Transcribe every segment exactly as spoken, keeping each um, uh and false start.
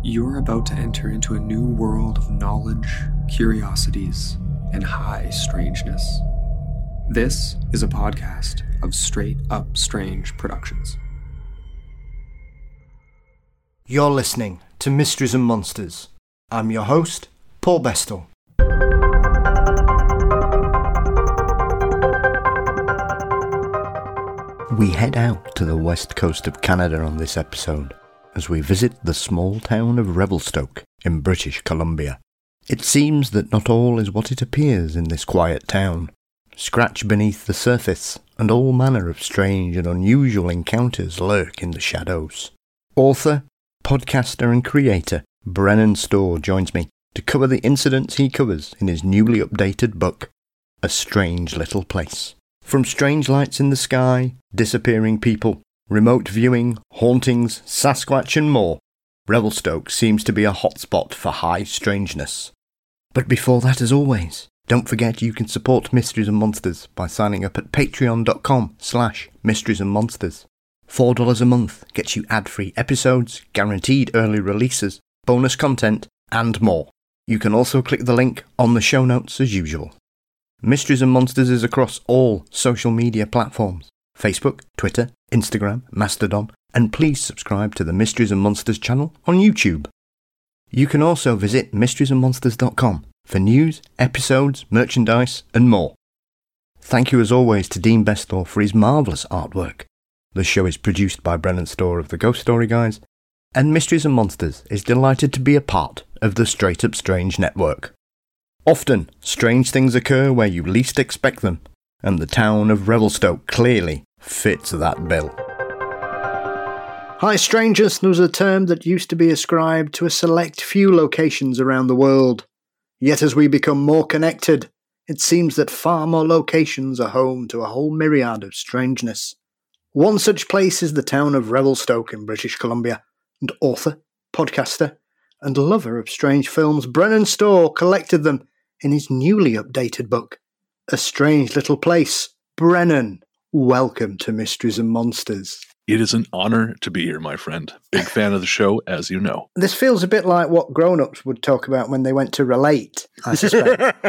You're about to enter into a new world of knowledge, curiosities, and high strangeness. This is a podcast of Straight Up Strange Productions. You're listening to Mysteries and Monsters. I'm your host, Paul Bestel. We head out to the west coast of Canada on this episode as we visit the small town of Revelstoke in British Columbia. It seems that not all is what it appears in this quiet town. Scratch beneath the surface, and all manner of strange and unusual encounters lurk in the shadows. Author, podcaster and creator Brennan Storr joins me to cover the incidents he covers in his newly updated book, A Strange Little Place. From strange lights in the sky, disappearing people, remote viewing, hauntings, Sasquatch and more, Revelstoke seems to be a hotspot for high strangeness. But before that, as always, don't forget you can support Mysteries and Monsters by signing up at patreon.com slash mysteries and monsters. four dollars a month gets you ad-free episodes, guaranteed early releases, bonus content, and more. You can also click the link on the show notes as usual. Mysteries and Monsters is across all social media platforms: Facebook, Twitter, Instagram, Mastodon, and please subscribe to the Mysteries and Monsters channel on YouTube. You can also visit mysteries and monsters dot com for news, episodes, merchandise, and more. Thank you as always to Dean Bestor for his marvellous artwork. The show is produced by Brennan Storr of the Ghost Story Guys, and Mysteries and Monsters is delighted to be a part of the Straight Up Strange network. Often, strange things occur where you least expect them, and the town of Revelstoke clearly fits that bill. High strangeness was a term that used to be ascribed to a select few locations around the world. Yet as we become more connected, it seems that far more locations are home to a whole myriad of strangeness. One such place is the town of Revelstoke in British Columbia, and author, podcaster, and lover of strange films Brennan Storr collected them in his newly updated book, A Strange Little Place. Brennan, welcome to Mysteries and Monsters. It is an honor to be here, my friend. Big fan of the show, as you know. This feels a bit like what grown-ups would talk about when they went to Relate, I suspect.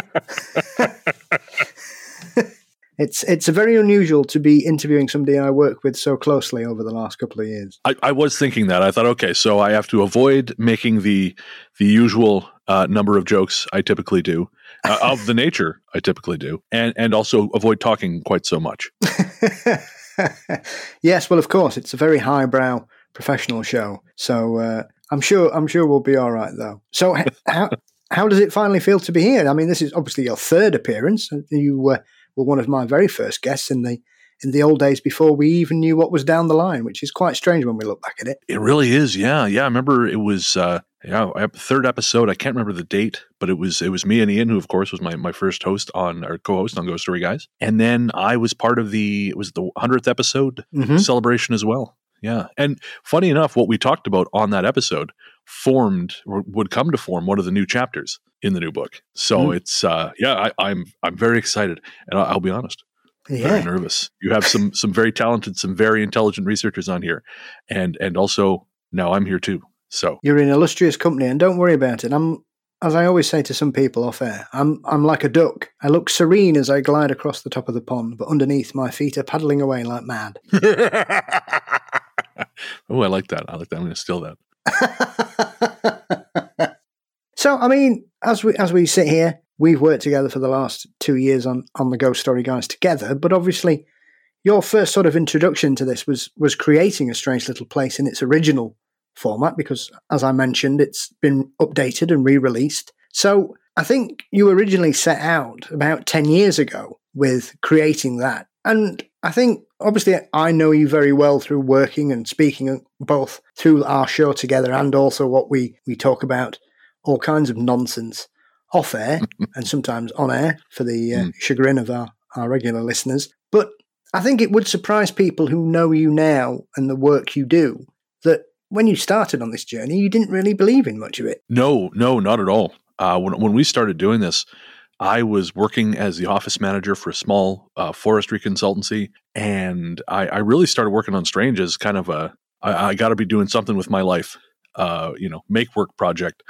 It's it's very unusual to be interviewing somebody I work with so closely over the last couple of years. I, I was thinking that. I thought, okay, so I have to avoid making the the usual uh, number of jokes I typically do, uh, of the nature I typically do, and, and also avoid talking quite so much. Yes, well, of course, it's a very highbrow professional show, so uh, I'm sure I'm sure we'll be all right, though. So how how does it finally feel to be here? I mean, this is obviously your third appearance. You uh, were one of my very first guests in the in the old days before we even knew what was down the line, which is quite strange when we look back at it. It really is, yeah, yeah. I remember it was uh, yeah, third episode. I can't remember the date, but it was it was me and Ian, who of course was my, my first host on or co-host on Ghost Story Guys, and then I was part of the it was the hundredth episode mm-hmm. celebration as well. Yeah, and funny enough, what we talked about on that episode formed or would come to form one of the new chapters in the new book. So mm. it's uh, yeah, I, I'm I'm very excited, and I'll, I'll be honest. Yeah. Very nervous. You have some some very talented, some very intelligent researchers on here, and and also now I'm here too. So you're in illustrious company, and don't worry about it. I'm, as I always say to some people off air, I'm I'm like a duck. I look serene as I glide across the top of the pond, but underneath my feet are paddling away like mad. Oh, I like that. I like that. I'm going to steal that. So, I mean, as we as we sit here, we've worked together for the last two years on, on the Ghost Story Guys together, but obviously your first sort of introduction to this was was creating A Strange Little Place in its original format, because, as I mentioned, it's been updated and re-released. So I think you originally set out about ten years ago with creating that. And I think, obviously, I know you very well through working and speaking both through our show together and also what we, we talk about, all kinds of nonsense off air and sometimes on air for the uh, mm. chagrin of our, our regular listeners. But I think it would surprise people who know you now and the work you do that when you started on this journey, you didn't really believe in much of it. No, no, not at all. Uh, when when we started doing this, I was working as the office manager for a small uh, forestry consultancy, and I, I really started working on strange as kind of a, I, I got to be doing something with my life. uh, you know, make work project.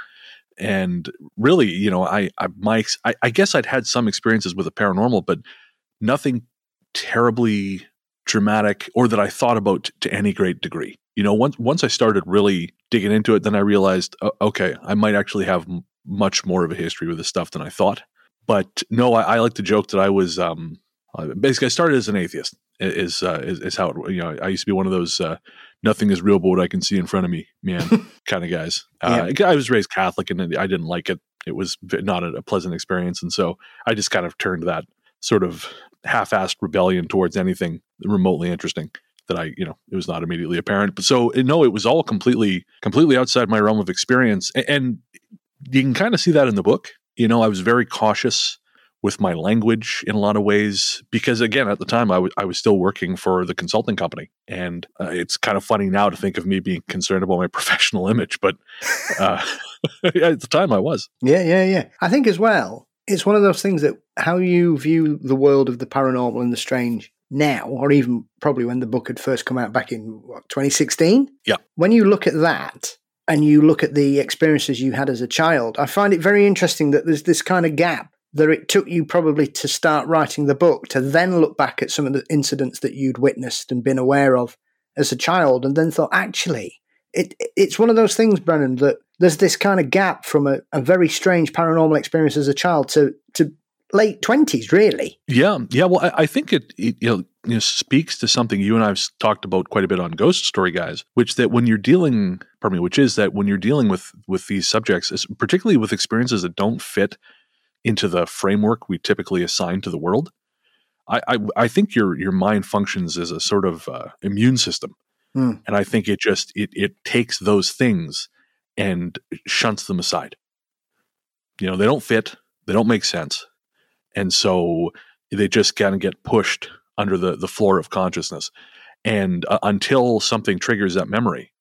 And really, you know, I, I, my, I, I guess I'd had some experiences with the paranormal, but nothing terribly dramatic or that I thought about t- to any great degree. You know, once, once I started really digging into it, then I realized, uh, okay, I might actually have m- much more of a history with this stuff than I thought. But no, I, I like to joke that I was, um, basically I started as an atheist is, uh, is, is how it, you know, I used to be one of those, uh, nothing is real but what I can see in front of me, man, kind of guys. Uh, yeah. I was raised Catholic and I didn't like it. It was not a, a pleasant experience. And so I just kind of turned that sort of half-assed rebellion towards anything remotely interesting that I, you know, it was not immediately apparent. But so, no, it was all completely, completely outside my realm of experience. And, and you can kind of see that in the book. You know, I was very cautious with my language in a lot of ways, because again, at the time I, w- I was still working for the consulting company. And uh, it's kind of funny now to think of me being concerned about my professional image, but uh, at the time I was. Yeah, yeah, yeah. I think as well, it's one of those things that how you view the world of the paranormal and the strange now, or even probably when the book had first come out back in what, twenty sixteen? Yeah. When you look at that and you look at the experiences you had as a child, I find it very interesting that there's this kind of gap that it took you probably to start writing the book, to then look back at some of the incidents that you'd witnessed and been aware of as a child, and then thought, actually, it it's one of those things, Brennan, that there's this kind of gap from a, a very strange paranormal experience as a child to to late twenties, really. Yeah, yeah. Well, I, I think it, it you know, you know speaks to something you and I've talked about quite a bit on Ghost Story Guys, which that when you're dealing, pardon me, which is that when you're dealing with with these subjects, particularly with experiences that don't fit into the framework we typically assign to the world, I, I, I think your your mind functions as a sort of uh, immune system, mm. and I think it just it it takes those things and shunts them aside. You know, they don't fit, they don't make sense, and so they just kind of get pushed under the the floor of consciousness, and uh, until something triggers that memory,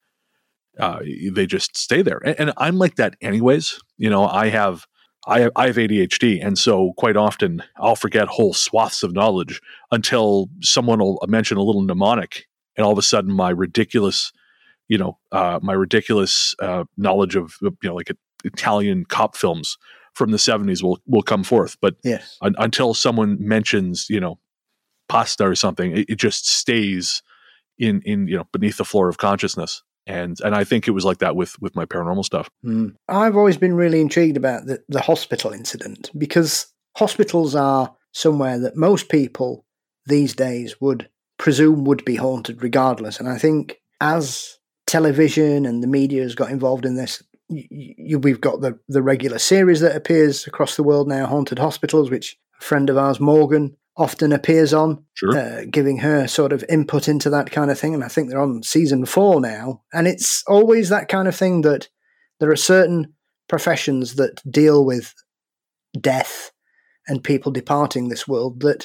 uh, they just stay there. And, and I'm like that, anyways. You know, I have. I have, I have A D H D, and so quite often I'll forget whole swaths of knowledge until someone will mention a little mnemonic, and all of a sudden my ridiculous, you know, uh, my ridiculous uh, knowledge of, you know, like Italian cop films from the seventies will will come forth. But yes. un- until someone mentions, you know, pasta or something, it, it just stays in in you know beneath the floor of consciousness. And and I think it was like that with, with my paranormal stuff. Mm. I've always been really intrigued about the, the hospital incident, because hospitals are somewhere that most people these days would presume would be haunted regardless. And I think as television and the media has got involved in this, you, you, we've got the, the regular series that appears across the world now, Haunted Hospitals, which a friend of ours, Morgan, often appears on, sure. uh, giving her sort of input into that kind of thing. And I think they're on season four now. And it's always that kind of thing, that there are certain professions that deal with death and people departing this world, that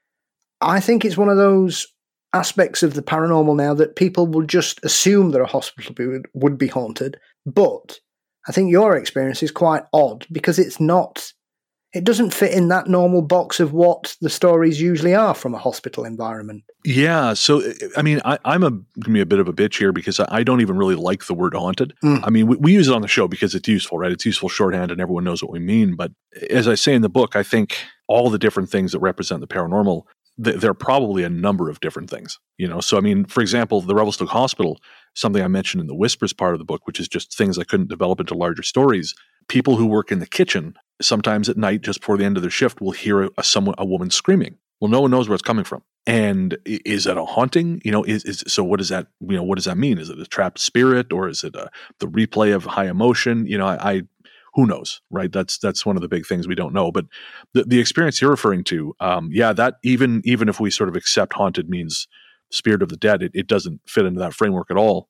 I think it's one of those aspects of the paranormal now that people will just assume that a hospital would, would be haunted. But I think your experience is quite odd, because it's not... It doesn't fit in that normal box of what the stories usually are from a hospital environment. Yeah. So, I mean, I, I'm a, going to be a bit of a bitch here, because I, I don't even really like the word haunted. Mm. I mean, we, we use it on the show because it's useful, right? It's useful shorthand and everyone knows what we mean. But as I say in the book, I think all the different things that represent the paranormal, th- there are probably a number of different things, you know? So, I mean, for example, the Revelstoke Hospital, something I mentioned in the Whispers part of the book, which is just things I couldn't develop into larger stories. People who work in the kitchen, sometimes at night, just before the end of their shift, will hear a, a someone, a woman screaming. Well, no one knows where it's coming from. And is that a haunting? You know, is, is so what does that, you know, what does that mean? Is it a trapped spirit, or is it a, the replay of high emotion? You know, I, I, who knows, right? That's, that's one of the big things we don't know. But the, the experience you're referring to, um, yeah, that even, even if we sort of accept haunted means spirit of the dead, it, it doesn't fit into that framework at all.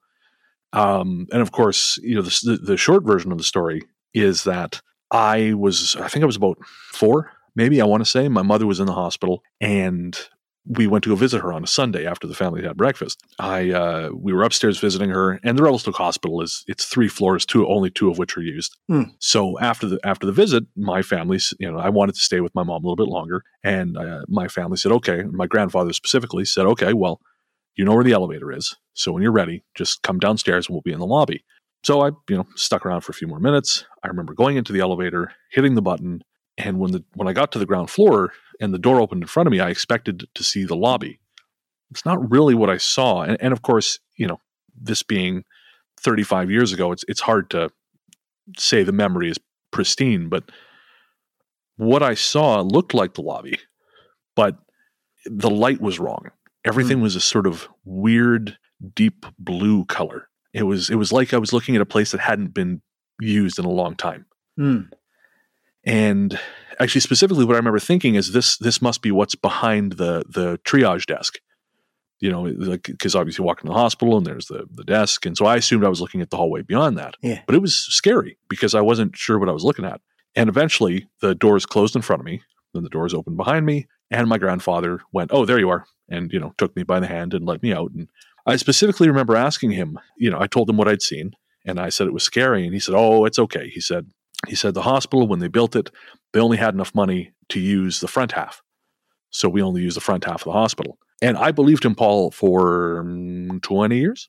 Um, and of course, you know, the, the short version of the story is that I was, I think I was about four, maybe, I want to say. My mother was in the hospital, and we went to go visit her on a Sunday after the family had breakfast. I, uh, we were upstairs visiting her, and the Revelstoke Hospital is, it's three floors, two, only two of which are used. Mm. So after the, after the visit, my family, you know, I wanted to stay with my mom a little bit longer. And uh, my family said, okay. My grandfather specifically said, okay, well, you know where the elevator is. So when you're ready, just come downstairs and we'll be in the lobby. So I, you know, stuck around for a few more minutes. I remember going into the elevator, hitting the button, and when the when I got to the ground floor and the door opened in front of me, I expected to see the lobby. It's not really what I saw. And, and of course, you know, this being thirty-five years ago, it's it's hard to say the memory is pristine, but what I saw looked like the lobby, but the light was wrong. Everything mm. was a sort of weird, deep blue color. It was it was like I was looking at a place that hadn't been used in a long time. Mm. And actually, specifically, what I remember thinking is this this must be what's behind the the triage desk. You know, like, because obviously you walk in the hospital and there's the, the desk. And so I assumed I was looking at the hallway beyond that. Yeah. But it was scary because I wasn't sure what I was looking at. And eventually the doors closed in front of me. Then the doors opened behind me. And my grandfather went, "Oh, there you are." And, you know, took me by the hand and let me out. And I specifically remember asking him, you know, I told him what I'd seen. And I said it was scary. And he said, "Oh, it's okay." He said, he said, "The hospital, when they built it, they only had enough money to use the front half. So we only use the front half of the hospital." And I believed him, Paul, for um, twenty years,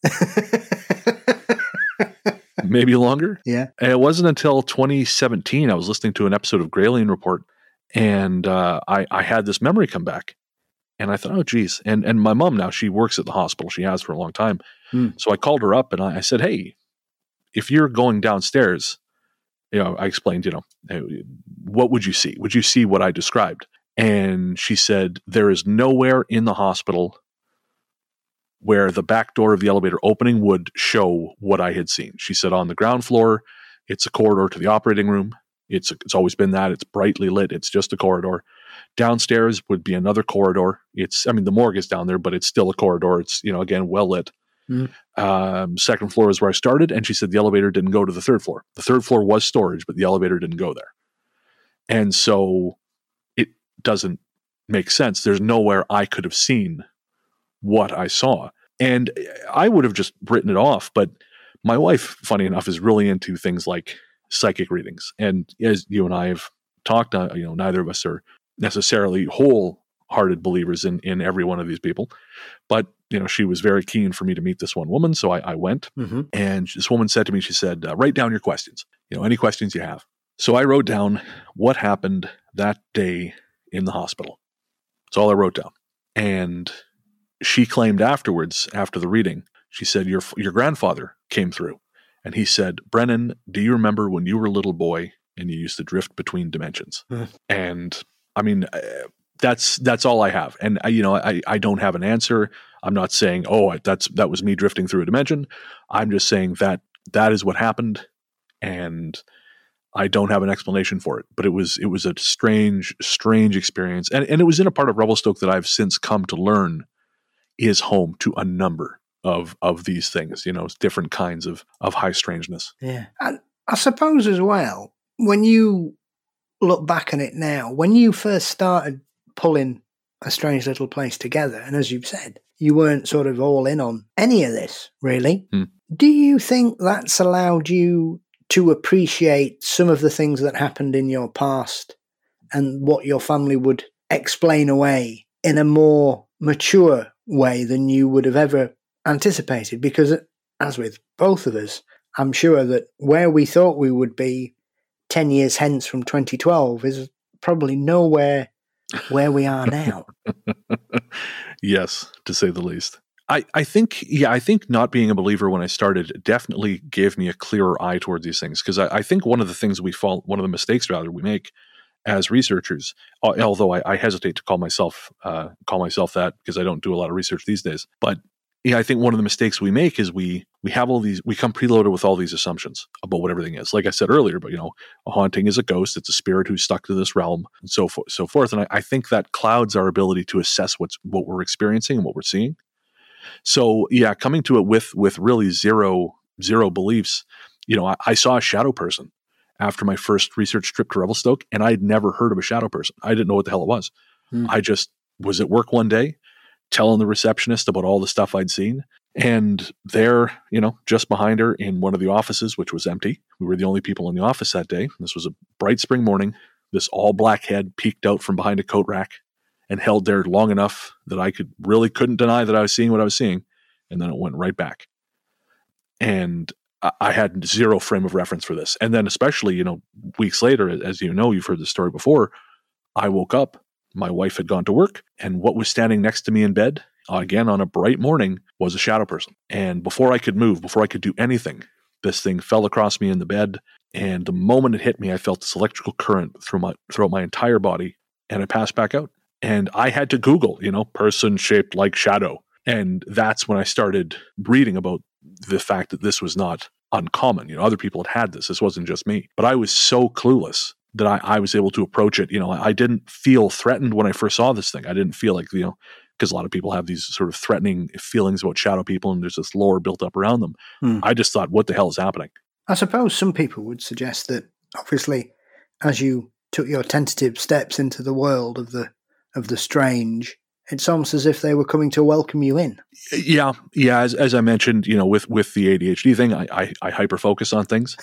maybe longer. Yeah. And it wasn't until twenty seventeen, I was listening to an episode of Gralien Report, and uh, I, I had this memory come back. And I thought, oh, geez. And and my mom now, she works at the hospital. She has for a long time. Hmm. So I called her up and I, I said, "Hey, if you're going downstairs," you know, I explained, you know, hey, what would you see? Would you see what I described? And she said, "There is nowhere in the hospital where the back door of the elevator opening would show what I had seen." She said, "On the ground floor, it's a corridor to the operating room. It's it's always been that. It's brightly lit. It's just a corridor. Downstairs would be another corridor. It's, I mean, the morgue is down there, but it's still a corridor. It's, you know, again, well lit. Mm. Um, second floor is where I started." And she said the elevator didn't go to the third floor. The third floor was storage, but the elevator didn't go there. And so doesn't make sense. There's nowhere I could have seen what I saw. And I would have just written it off. But my wife, funny enough, is really into things like psychic readings. And as you and I have talked, uh, you know, neither of us are necessarily wholehearted believers in, in every one of these people. But, you know, she was very keen for me to meet this one woman. So I, I went. Mm-hmm. And this woman said to me, she said, uh, "Write down your questions, you know, any questions you have." So I wrote down what happened that day in the hospital. That's all I wrote down. And she claimed afterwards, after the reading, she said, your your grandfather came through and he said, "Brennan, do you remember when you were a little boy and you used to drift between dimensions?" Mm. And I mean, uh, that's that's all I have. And I, you know, I, I don't have an answer. I'm not saying, oh, that's that was me drifting through a dimension. I'm just saying that that is what happened. And I don't have an explanation for it, but it was it was a strange, strange experience. And, and it was in a part of Revelstoke that I've since come to learn is home to a number of of these things, you know, different kinds of, of high strangeness. Yeah. And I suppose as well, when you look back on it now, when you first started pulling A Strange Little Place together, and as you've said, you weren't sort of all in on any of this, really. Hmm. Do you think that's allowed you to appreciate some of the things that happened in your past and what your family would explain away in a more mature way than you would have ever anticipated? Because as with both of us, I'm sure that where we thought we would be ten years hence from twenty twelve is probably nowhere where we are now. Yes, to say the least. I, I think, yeah, I think not being a believer when I started definitely gave me a clearer eye toward these things. Because I, I think one of the things we fall, one of the mistakes rather we make as researchers, although I, I hesitate to call myself uh, call myself that because I don't do a lot of research these days. But yeah, I think one of the mistakes we make is we we have all these, we come preloaded with all these assumptions about what everything is. Like I said earlier, but you know, a haunting is a ghost; it's a spirit who's stuck to this realm, and so forth, so forth. And I, I think that clouds our ability to assess what's what we're experiencing and what we're seeing. So yeah, coming to it with with really zero zero beliefs, you know, I, I saw a shadow person after my first research trip to Revelstoke, and I had never heard of a shadow person. I didn't know what the hell it was. Hmm. I just was at work one day, telling the receptionist about all the stuff I'd seen, and there, you know, just behind her in one of the offices, which was empty, we were the only people in the office that day. This was a bright spring morning. This all black head peeked out from behind a coat rack and held there long enough that I could really couldn't deny that I was seeing what I was seeing. And then it went right back. And I, I had zero frame of reference for this. And then especially, you know, weeks later, as you know, you've heard the story before, I woke up, my wife had gone to work, and what was standing next to me in bed, again on a bright morning, was a shadow person. And before I could move, before I could do anything, this thing fell across me in the bed. And the moment it hit me, I felt this electrical current through my throughout my entire body, and I passed back out. And I had to Google, you know, person shaped like shadow. And that's when I started reading about the fact that this was not uncommon. You know, other people had had this. This wasn't just me. But I was so clueless that I, I was able to approach it. You know, I didn't feel threatened when I first saw this thing. I didn't feel like, you know, because a lot of people have these sort of threatening feelings about shadow people, and there's this lore built up around them. Hmm. I just thought, what the hell is happening? I suppose some people would suggest that, obviously, as you took your tentative steps into the world of the of the strange, it's almost as if they were coming to welcome you in. Yeah, yeah. As as I mentioned, you know, with with the A D H D thing, I I, I hyper focus on things,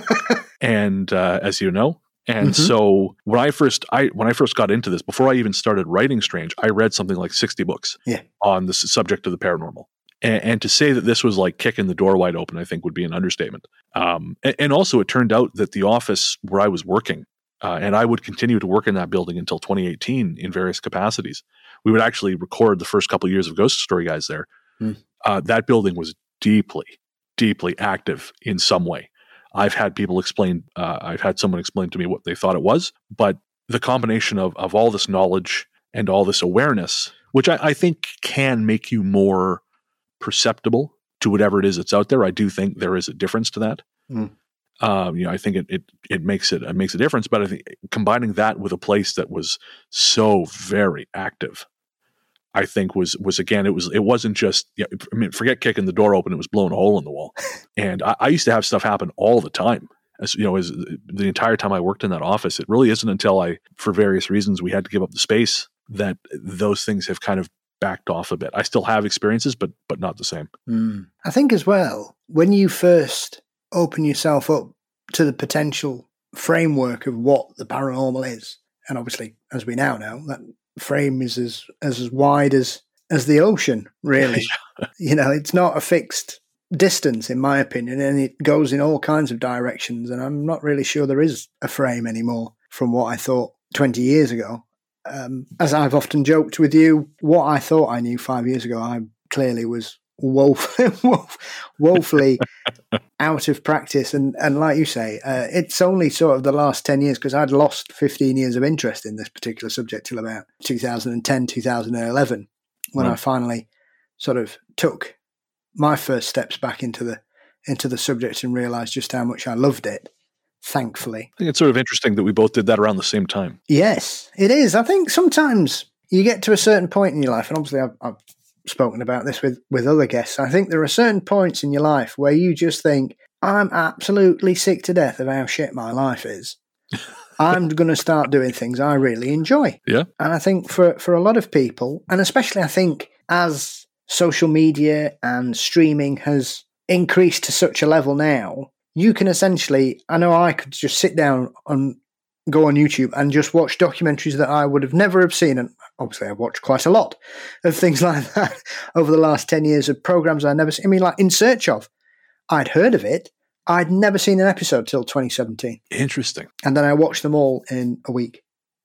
and uh, as you know, and mm-hmm. so when I first I when I first got into this, before I even started writing Strange, I read something like sixty books yeah. on the subject of the paranormal. And, and to say that this was like kicking the door wide open, I think would be an understatement. Um, and, and also, it turned out that the office where I was working, uh, and I would continue to work in that building until twenty eighteen in various capacities. We would actually record the first couple of years of Ghost Story Guys there. Hmm. Uh, that building was deeply, deeply active in some way. I've had people explain, uh, I've had someone explain to me what they thought it was, but the combination of, of all this knowledge and all this awareness, which I, I think can make you more perceptible to whatever it is that's out there. I do think there is a difference to that. Mm. Um, you know, I think it, it it makes it it makes a difference. But I think combining that with a place that was so very active, I think was was again it was it wasn't just yeah, I mean forget kicking the door open, it was blowing a hole in the wall. And I, I used to have stuff happen all the time. As you know, as the entire time I worked in that office, it really isn't until I, for various reasons, we had to give up the space that those things have kind of backed off a bit. I still have experiences, but but not the same. Mm. I think as well, when you first open yourself up to the potential framework of what the paranormal is, and obviously, as we now know, that frame is as as, as wide as as the ocean, really. Yeah. You know, it's not a fixed distance, in my opinion, and it goes in all kinds of directions, and I'm not really sure there is a frame anymore from what I thought twenty years ago. Um, as I've often joked with you, what I thought I knew five years ago, I clearly was woefully, woefully out of practice. And, and like you say, uh, it's only sort of the last ten years, because I'd lost fifteen years of interest in this particular subject till about two thousand ten, two thousand eleven, when right. I finally sort of took my first steps back into the into the subject and realised just how much I loved it. Thankfully. I think it's sort of interesting that we both did that around the same time. Yes, it is. I think sometimes you get to a certain point in your life, and obviously I've, I've spoken about this with, with other guests. I think there are certain points in your life where you just think, I'm absolutely sick to death of how shit my life is. I'm going to start doing things I really enjoy. Yeah. And I think for, for a lot of people, and especially I think as social media and streaming has increased to such a level now, you can essentially, I know I could just sit down and go on YouTube and just watch documentaries that I would have never have seen. And obviously I've watched quite a lot of things like that over the last ten years of programs I'd never seen. I mean, like In Search Of, I'd heard of it. I'd never seen an episode till twenty seventeen. Interesting. And then I watched them all in a week.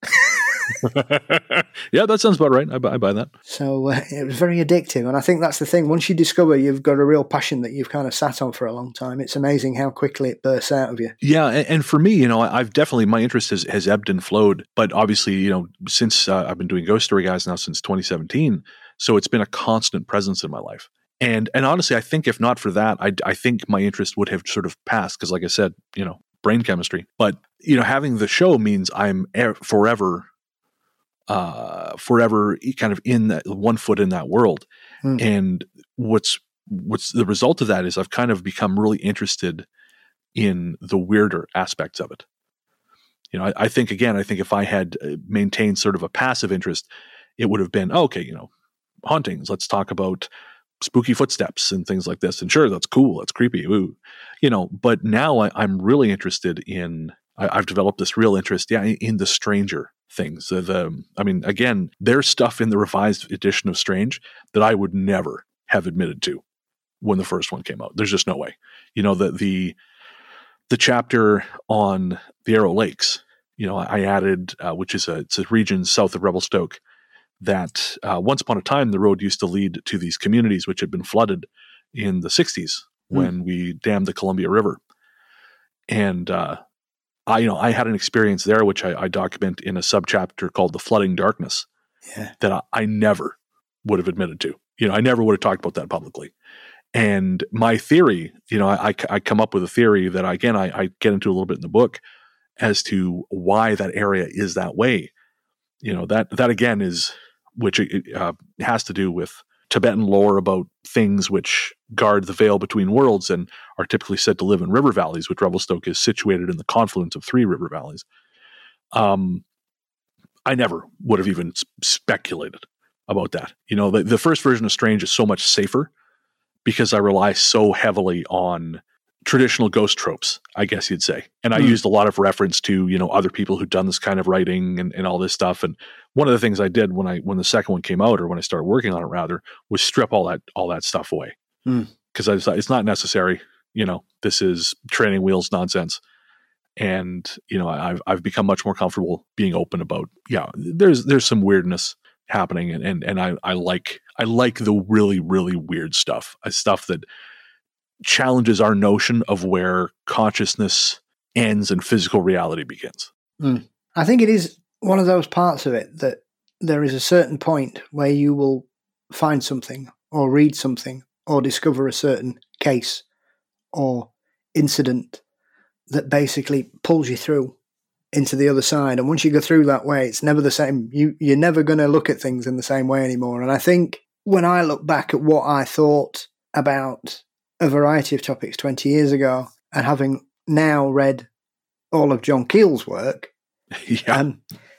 Yeah, that sounds about right. I buy, I buy that. So uh, it was very addictive. And I think that's the thing. Once you discover you've got a real passion that you've kind of sat on for a long time, it's amazing how quickly it bursts out of you. Yeah. And, and for me, you know, I've definitely, my interest has, has ebbed and flowed. But obviously, you know, since uh, I've been doing Ghost Story Guys now since twenty seventeen, so it's been a constant presence in my life. And and honestly, I think if not for that, I, I think my interest would have sort of passed. Because like I said, you know, brain chemistry. But, you know, having the show means I'm er- forever... uh forever kind of in that one foot in that world. Mm. And what's what's the result of that is I've kind of become really interested in the weirder aspects of it. You know, I, I think again, I think if I had maintained sort of a passive interest, it would have been, oh, okay, you know, hauntings, let's talk about spooky footsteps and things like this. And sure, that's cool, that's creepy, ooh. You know, but now I, I'm really interested in, I, I've developed this real interest, yeah, in, in the stranger things. The, the, I mean, again, there's stuff in the revised edition of Strange that I would never have admitted to when the first one came out. There's just no way. You know, the the the chapter on the Arrow Lakes, you know, I added, uh, which is a, it's a region south of Revelstoke, that uh, once upon a time the road used to lead to these communities which had been flooded in the sixties mm. when we dammed the Columbia River. And uh, I, you know, I had an experience there which I, I document in a subchapter called "The Flooding Darkness," yeah. that I, I never would have admitted to. You know, I never would have talked about that publicly. And my theory, you know, I, I come up with a theory that, again, I, I get into a little bit in the book as to why that area is that way. You know, that, that again is, which uh, has to do with Tibetan lore about things which guard the veil between worlds and are typically said to live in river valleys, which Revelstoke is situated in the confluence of three river valleys. Um, I never would have even speculated about that. You know, the, the first version of Strange is so much safer because I rely so heavily on traditional ghost tropes, I guess you'd say. And I mm. used a lot of reference to, you know, other people who'd done this kind of writing and, and all this stuff. And one of the things I did when I, when the second one came out, or when I started working on it rather, was strip all that, all that stuff away. Mm. Cause I decided it's not necessary. You know, this is training wheels nonsense. And, you know, I've, I've become much more comfortable being open about, yeah, there's, there's some weirdness happening. And, and, and I, I like, I like the really, really weird stuff, uh, stuff that challenges our notion of where consciousness ends and physical reality begins. Mm. I think it is one of those parts of it that there is a certain point where you will find something or read something or discover a certain case or incident that basically pulls you through into the other side. And once you go through that way, it's never the same. You, you're never going to look at things in the same way anymore. And I think when I look back at what I thought about a variety of topics twenty years ago, and having now read all of John Keel's work, yeah. um,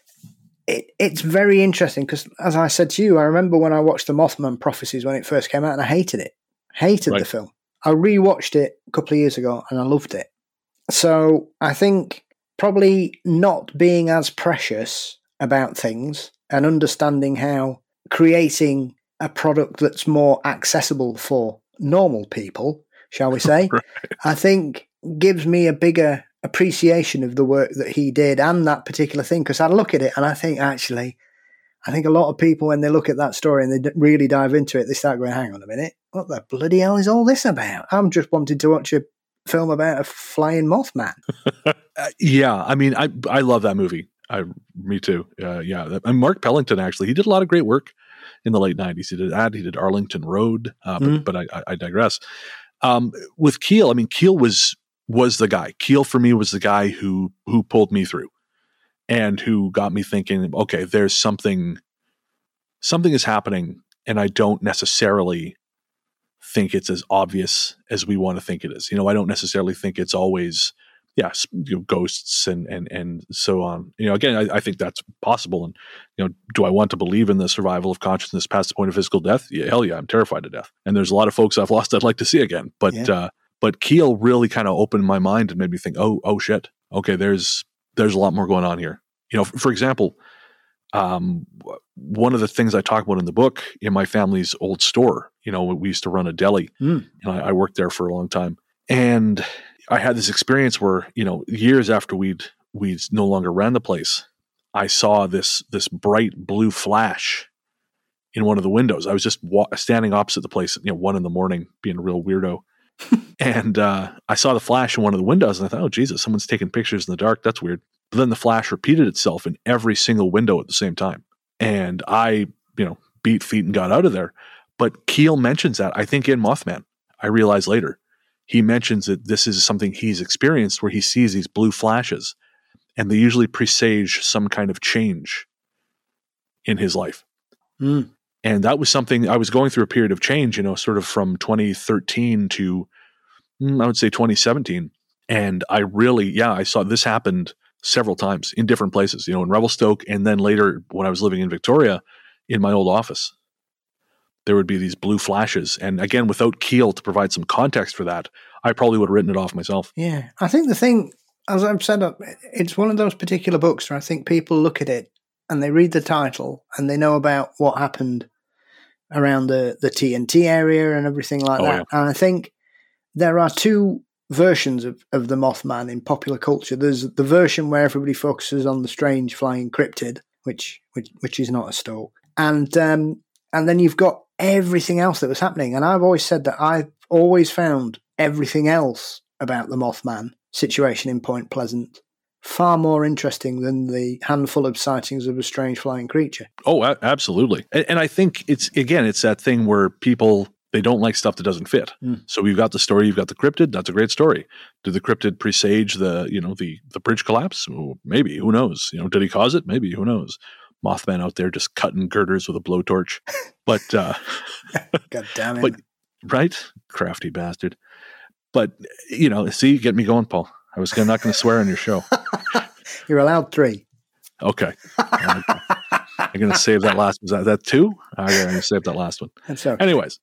it, it's very interesting because, as I said to you, I remember when I watched The Mothman Prophecies when it first came out, and I hated it. Hated right. the film. I rewatched it a couple of years ago, and I loved it. So I think probably not being as precious about things and understanding how creating a product that's more accessible for normal people, shall we say, right. I think gives me a bigger appreciation of the work that he did and that particular thing. Because I look at it and I think, actually, I think a lot of people, when they look at that story and they really dive into it, they start going, hang on a minute, what the bloody hell is all this about? I'm just wanting to watch a film about a flying Mothman. uh, yeah, I mean, I I love that movie. I me too. Uh, yeah, and Mark Pellington, actually, he did a lot of great work in the late nineties. He did that. He did Arlington Road, uh, but, mm. but I, I digress. Um, with Keel, I mean, Keel was was the guy. Keel for me was the guy who who pulled me through, and who got me thinking. Okay, there's something something is happening, and I don't necessarily think it's as obvious as we want to think it is. You know, I don't necessarily think it's always, yes, you know, ghosts and and and so on. You know, again, I, I think that's possible. And you know, do I want to believe in the survival of consciousness past the point of physical death? Yeah, hell yeah, I'm terrified to death. And there's a lot of folks I've lost I'd like to see again. But yeah. uh, but Keel really kind of opened my mind and made me think, oh oh shit, okay, there's there's a lot more going on here. You know, for, for example, um, one of the things I talk about in the book, in my family's old store, you know, we used to run a deli, mm. and I, I worked there for a long time. And I had this experience where, you know, years after we'd we no longer ran the place, I saw this this bright blue flash in one of the windows. I was just wa- standing opposite the place, you know, one in the morning, being a real weirdo, and uh, I saw the flash in one of the windows, and I thought, oh Jesus, someone's taking pictures in the dark. That's weird. But then the flash repeated itself in every single window at the same time, and I, you know, beat feet and got out of there. But Keel mentions that, I think, in Mothman. I realized later. He mentions that this is something he's experienced where he sees these blue flashes, and they usually presage some kind of change in his life. Mm. And that was something, I was going through a period of change, you know, sort of from twenty thirteen to, I would say twenty seventeen. And I really, yeah, I saw this happened several times in different places, you know, in Revelstoke, and then later when I was living in Victoria, in my old office. There would be these blue flashes. And again, without Keel to provide some context for that, I probably would have written it off myself. Yeah. I think the thing, as I've said, it's one of those particular books where I think people look at it and they read the title and they know about what happened around the, the T N T area and everything like Oh, that. yeah. And I think there are two versions of, of the Mothman in popular culture. There's the version where everybody focuses on the strange flying cryptid, which which, which is not a stork. And um, and then you've got everything else that was happening. And I've always said that I've always found everything else about the Mothman situation in Point Pleasant far more interesting than the handful of sightings of a strange flying creature. Oh, a- absolutely. And, and I think it's, again, it's that thing where people, they don't like stuff that doesn't fit. Mm. So we've got the story, you've got the cryptid. That's a great story. Did the cryptid presage the, you know, the, the bridge collapse? Oh, maybe, who knows? You know, did he cause it? Maybe, who knows? Mothman out there just cutting girders with a blowtorch. But, uh, God damn it. but, right? Crafty bastard. But, you know, see, get me going, Paul. I was gonna, not going to swear on your show. You're allowed three. Okay. I'm going to save that last. Was that, that two? I'm going to save that last one. That's okay. Anyways,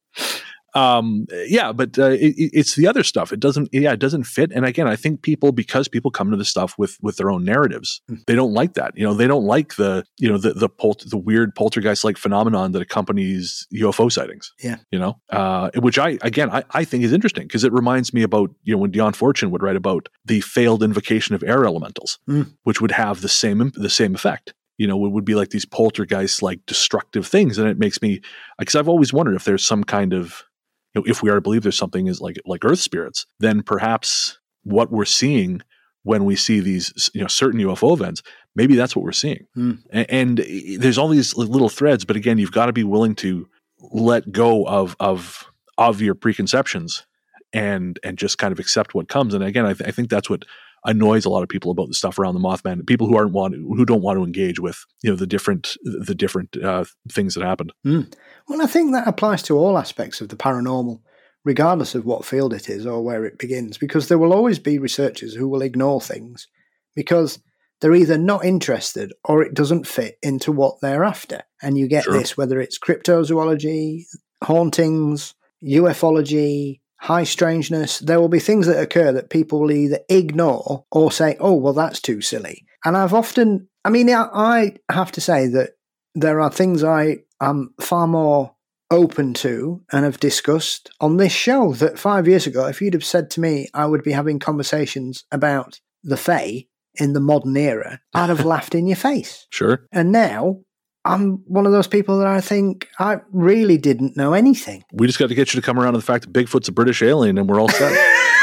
um, yeah, but uh, it, it's the other stuff. It doesn't, yeah, it doesn't fit. And again, I think people, because people come to this stuff with with their own narratives, Mm. they don't like that. You know, they don't like the, you know, the the pol- the weird poltergeist-like phenomenon that accompanies U F O sightings. Yeah. You know, uh, which I again I, I think is interesting because it reminds me about, you know, when Dion Fortune would write about the failed invocation of air elementals, Mm. which would have the same the same effect. You know, it would be like these poltergeist like destructive things, and it makes me, because I've always wondered if there's some kind of, you know, if we are to believe there's something is like like earth spirits, then perhaps what we're seeing when we see these, you know, certain U F O events, maybe that's what we're seeing. Mm. And, and there's all these little threads, but again, you've got to be willing to let go of of of your preconceptions and and just kind of accept what comes. And again, I, th- I think that's what annoys a lot of people about the stuff around the Mothman. People who aren't want who don't want to engage with, you know, the different the different uh, things that happened. Mm. Well, I think that applies to all aspects of the paranormal, regardless of what field it is or where it begins, because there will always be researchers who will ignore things because they're either not interested or it doesn't fit into what they're after. And you get Sure. this, whether it's cryptozoology, hauntings, ufology, high strangeness, there will be things that occur that people will either ignore or say, oh, well, that's too silly. And I've often, I mean, I, I have to say that there are things I am far more open to and have discussed on this show that five years ago, if you'd have said to me I would be having conversations about the Fae in the modern era, I'd have laughed in your face. Sure. And now I'm one of those people that I think I really didn't know anything. We just got to get you to come around to the fact that Bigfoot's a British alien and we're all set.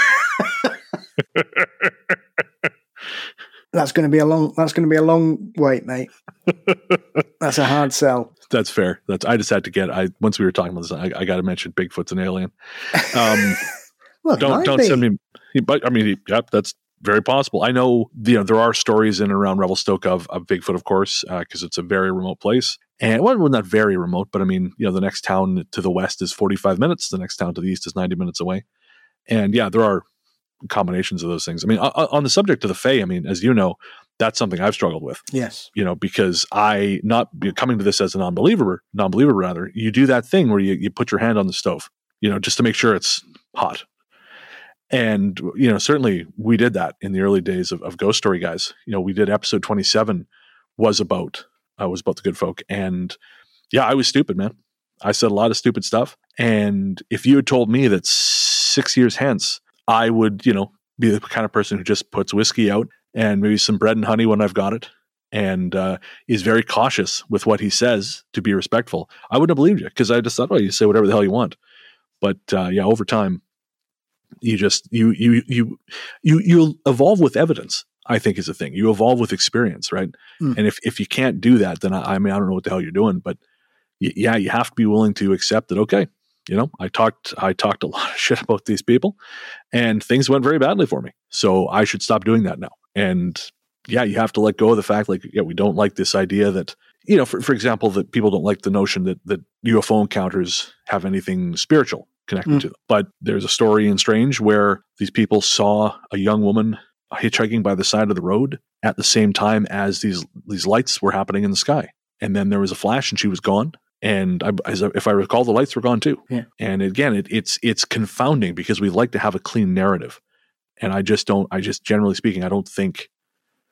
That's going to be a long. That's going to be a long wait, mate. That's a hard sell. That's fair. That's I just had to get. I once we were talking about this, I, I got to mention Bigfoot's an alien. Um, Well, it don't might don't be. send me. But I mean, yep, that's very possible. I know, you know, there are stories in and around Revelstoke of, of Bigfoot, of course, because uh, it's a very remote place. And well, well, not very remote, but I mean, you know, the next town to the west is forty-five minutes. The next town to the east is ninety minutes away. And yeah, there are combinations of those things. I mean, on, on the subject of the Fae, I mean, as you know, that's something I've struggled with. Yes. You know, because I, not coming to this as a non-believer, non-believer rather, you do that thing where you, you put your hand on the stove, you know, just to make sure it's hot. And, you know, certainly we did that in the early days of, of Ghost Story Guys. You know, we did episode twenty-seven was about, uh, was about the good folk. And yeah, I was stupid, man. I said a lot of stupid stuff. And if you had told me that six years hence, I would, you know, be the kind of person who just puts whiskey out and maybe some bread and honey when I've got it, and uh, is very cautious with what he says to be respectful, I wouldn't have believed you, because I just thought, well, you say whatever the hell you want. But uh, yeah, over time, you just you you you you you'll evolve with evidence, I think, is the thing. You evolve with experience, right? Mm. And if if you can't do that, then I, I mean, I don't know what the hell you're doing. But y- yeah, you have to be willing to accept that. Okay, you know, I talked I talked a lot of shit about these people, and things went very badly for me. So I should stop doing that now. And yeah, you have to let go of the fact, like, yeah, we don't like this idea that, you know, for, for example, that people don't like the notion that, that U F O encounters have anything spiritual connected Mm. to them. But there's a story in Strange where these people saw a young woman hitchhiking by the side of the road at the same time as these, these lights were happening in the sky. And then there was a flash and she was gone. And I, as I, if I recall, the lights were gone too. Yeah. And again, it, it's it's confounding because we like to have a clean narrative. And I just don't, I just generally speaking, I don't think,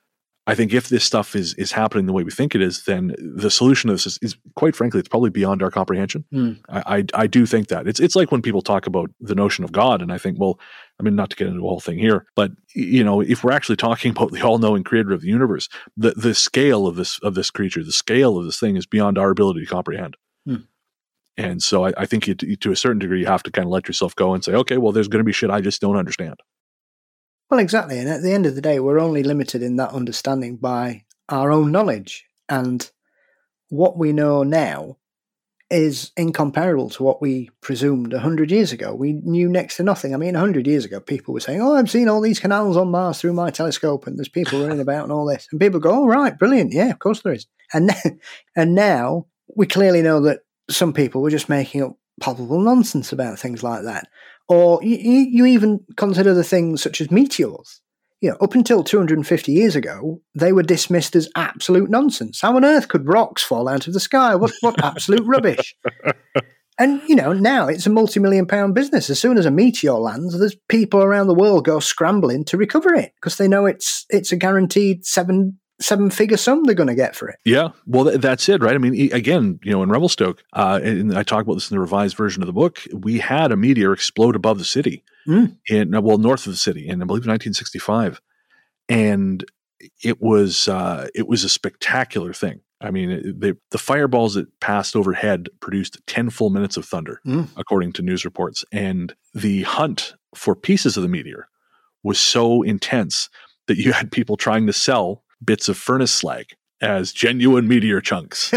I think if this stuff is is happening the way we think it is, then the solution to this is, is quite frankly, it's probably beyond our comprehension. Mm. I, I I do think that it's it's like when people talk about the notion of God, and I think, well, I mean, not to get into the whole thing here, but you know, if we're actually talking about the all-knowing creator of the universe, the the scale of this of this creature, the scale of this thing is beyond our ability to comprehend. Mm. And so I, I think you, to a certain degree, you have to kind of let yourself go and say, okay, well, there's going to be shit I just don't understand. Well, exactly. And at the end of the day, we're only limited in that understanding by our own knowledge. And what we know now is incomparable to what we presumed one hundred years ago. We knew next to nothing. I mean, one hundred years ago, people were saying, oh, I've seen all these canals on Mars through my telescope, and there's people running about and all this. And people go, oh, right, brilliant. Yeah, of course there is. And, and now we clearly know that some people were just making up palpable nonsense about things like that. Or you, you even consider the things such as meteors. You know, up until two hundred fifty years ago, they were dismissed as absolute nonsense. How on earth could rocks fall out of the sky? What what absolute rubbish. And, you know, now it's a multi-million pound business. As soon as a meteor lands, there's people around the world go scrambling to recover it because they know it's it's a guaranteed seven seven figure sum they're going to get for it. Yeah, well, th- that's it, right? I mean, again, you know, in Revelstoke, uh, and I talk about this in the revised version of the book, we had a meteor explode above the city, mm. in well, north of the city, in I believe nineteen sixty-five, and it was uh, it was a spectacular thing. I mean, it, they, the fireballs that passed overhead produced ten full minutes of thunder, mm. according to news reports, and the hunt for pieces of the meteor was so intense that you had people trying to sell bits of furnace slag as genuine meteor chunks.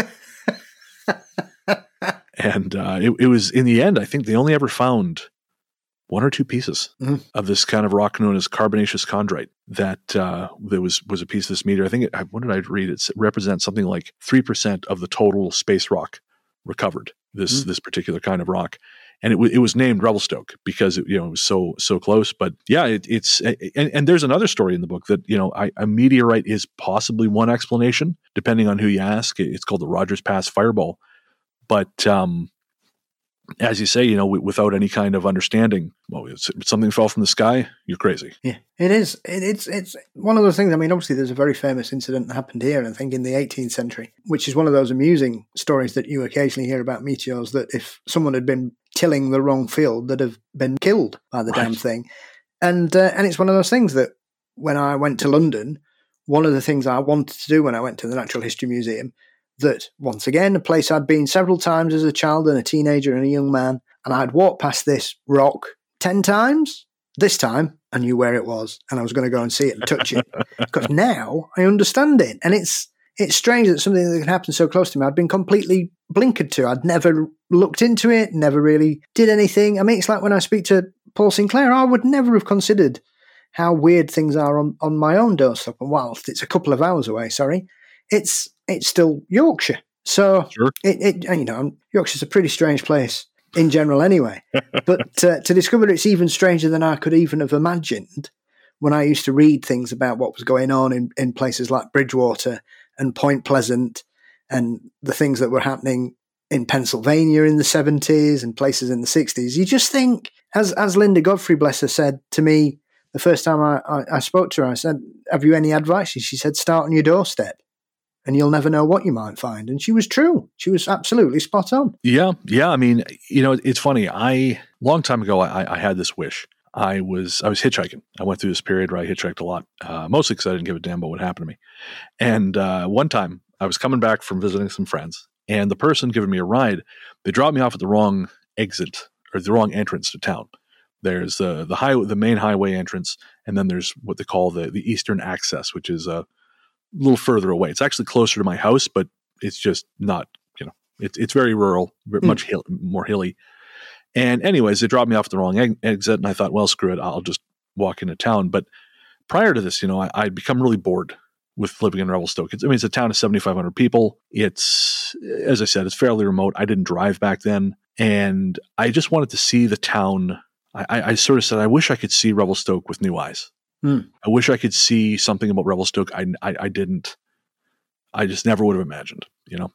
And uh, it, it was, in the end, I think they only ever found one or two pieces mm-hmm. of this kind of rock known as carbonaceous chondrite that uh, there was, was a piece of this meteor. I think, it, what did I read? It represents something like three percent of the total space rock recovered, this mm-hmm. this particular kind of rock. And it, w- it was named Revelstoke because it, you know, it was so so close. But yeah, it, it's and, and there's another story in the book that, you know, I, a meteorite is possibly one explanation, depending on who you ask. It's called the Rogers Pass Fireball. But um, as you say, you know, w- without any kind of understanding, well, it's, something fell from the sky, you're crazy. Yeah, it is. It, it's it's one of those things. I mean, obviously, there's a very famous incident that happened here, I think, in the eighteenth century, which is one of those amusing stories that you occasionally hear about meteors, that if someone had been tilling the wrong field, they'd have been killed by the right. damn thing. And uh, and it's one of those things that when I went to London, one of the things I wanted to do when I went to the Natural History Museum, that once again, a place I'd been several times as a child and a teenager and a young man, and I'd walked past this rock ten times. This time, I knew where it was, and I was going to go and see it and touch it. Because now I understand it. And it's it's strange that something that can happen so close to me, I'd been completely blinkered to. I'd never looked into it, never really did anything. I mean, it's like when I speak to Paul Sinclair, I would never have considered how weird things are on, on my own doorstep. And whilst it's a couple of hours away, sorry, it's it's still Yorkshire. So, sure. it, it you know, Yorkshire's a pretty strange place in general anyway. But uh, to discover it's even stranger than I could even have imagined when I used to read things about what was going on in, in places like Bridgewater and Point Pleasant and the things that were happening in Pennsylvania in the seventies and places in the sixties, you just think, as as Linda Godfrey, bless her, said to me the first time I, I, I spoke to her, I said, have you any advice? She said, start on your doorstep and you'll never know what you might find. And she was true. She was absolutely spot on. Yeah. Yeah. I mean, you know, it's funny. I, long time ago, I, I had this wish. I was I was hitchhiking. I went through this period where I hitchhiked a lot, uh, mostly because I didn't give a damn about what happened to me. And uh, one time, I was coming back from visiting some friends, and the person giving me a ride, they dropped me off at the wrong exit or the wrong entrance to town. There's the the highway, the main highway entrance, and then there's what they call the the eastern access, which is a little further away. It's actually closer to my house, but it's just not. You know, it's it's very rural, much mm. hill, more hilly. And anyways, they dropped me off at the wrong eg- exit, and I thought, well, screw it, I'll just walk into town. But prior to this, you know, I, I'd become really bored with living in Revelstoke. It's, I mean, it's a town of seventy-five hundred people. It's, as I said, it's fairly remote. I didn't drive back then, and I just wanted to see the town. I, I, I sort of said, I wish I could see Revelstoke with new eyes. Hmm. I wish I could see something about Revelstoke I, I, I didn't. I just never would have imagined, you know.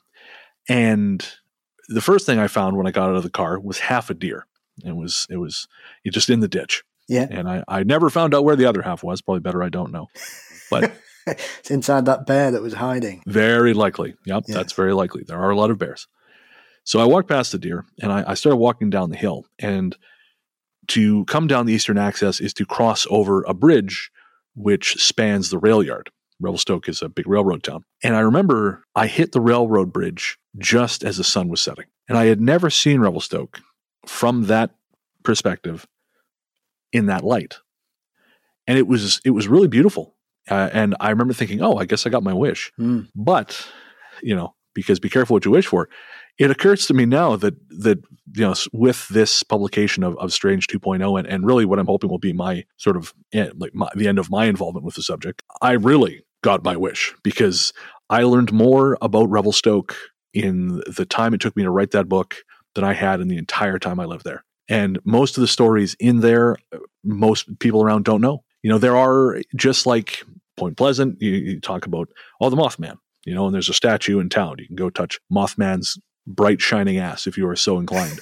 And the first thing I found when I got out of the car was half a deer. It was it was it just in the ditch. Yeah. And I, I never found out where the other half was. Probably better I don't know. But It's inside that bear that was hiding. Very likely. Yep, Yes. That's very likely. There are a lot of bears. So I walked past the deer, and I, I started walking down the hill. And to come down the eastern access is to cross over a bridge which spans the rail yard. Revelstoke is a big railroad town. And I remember I hit the railroad bridge just as the sun was setting. And I had never seen Revelstoke from that perspective in that light. And it was it was really beautiful. Uh, and I remember thinking, oh, I guess I got my wish. Mm. But, you know, because be careful what you wish for. It occurs to me now that, that you know, with this publication of, of Strange two point oh, and, and really what I'm hoping will be my sort of, eh, like my, the end of my involvement with the subject, I really got my wish, because I learned more about Revelstoke in the time it took me to write that book than I had in the entire time I lived there. And most of the stories in there, most people around don't know. You know, there are, just like Point Pleasant, you, you talk about, oh, the Mothman, you know, and there's a statue in town. You can go touch Mothman's bright, shining ass if you are so inclined.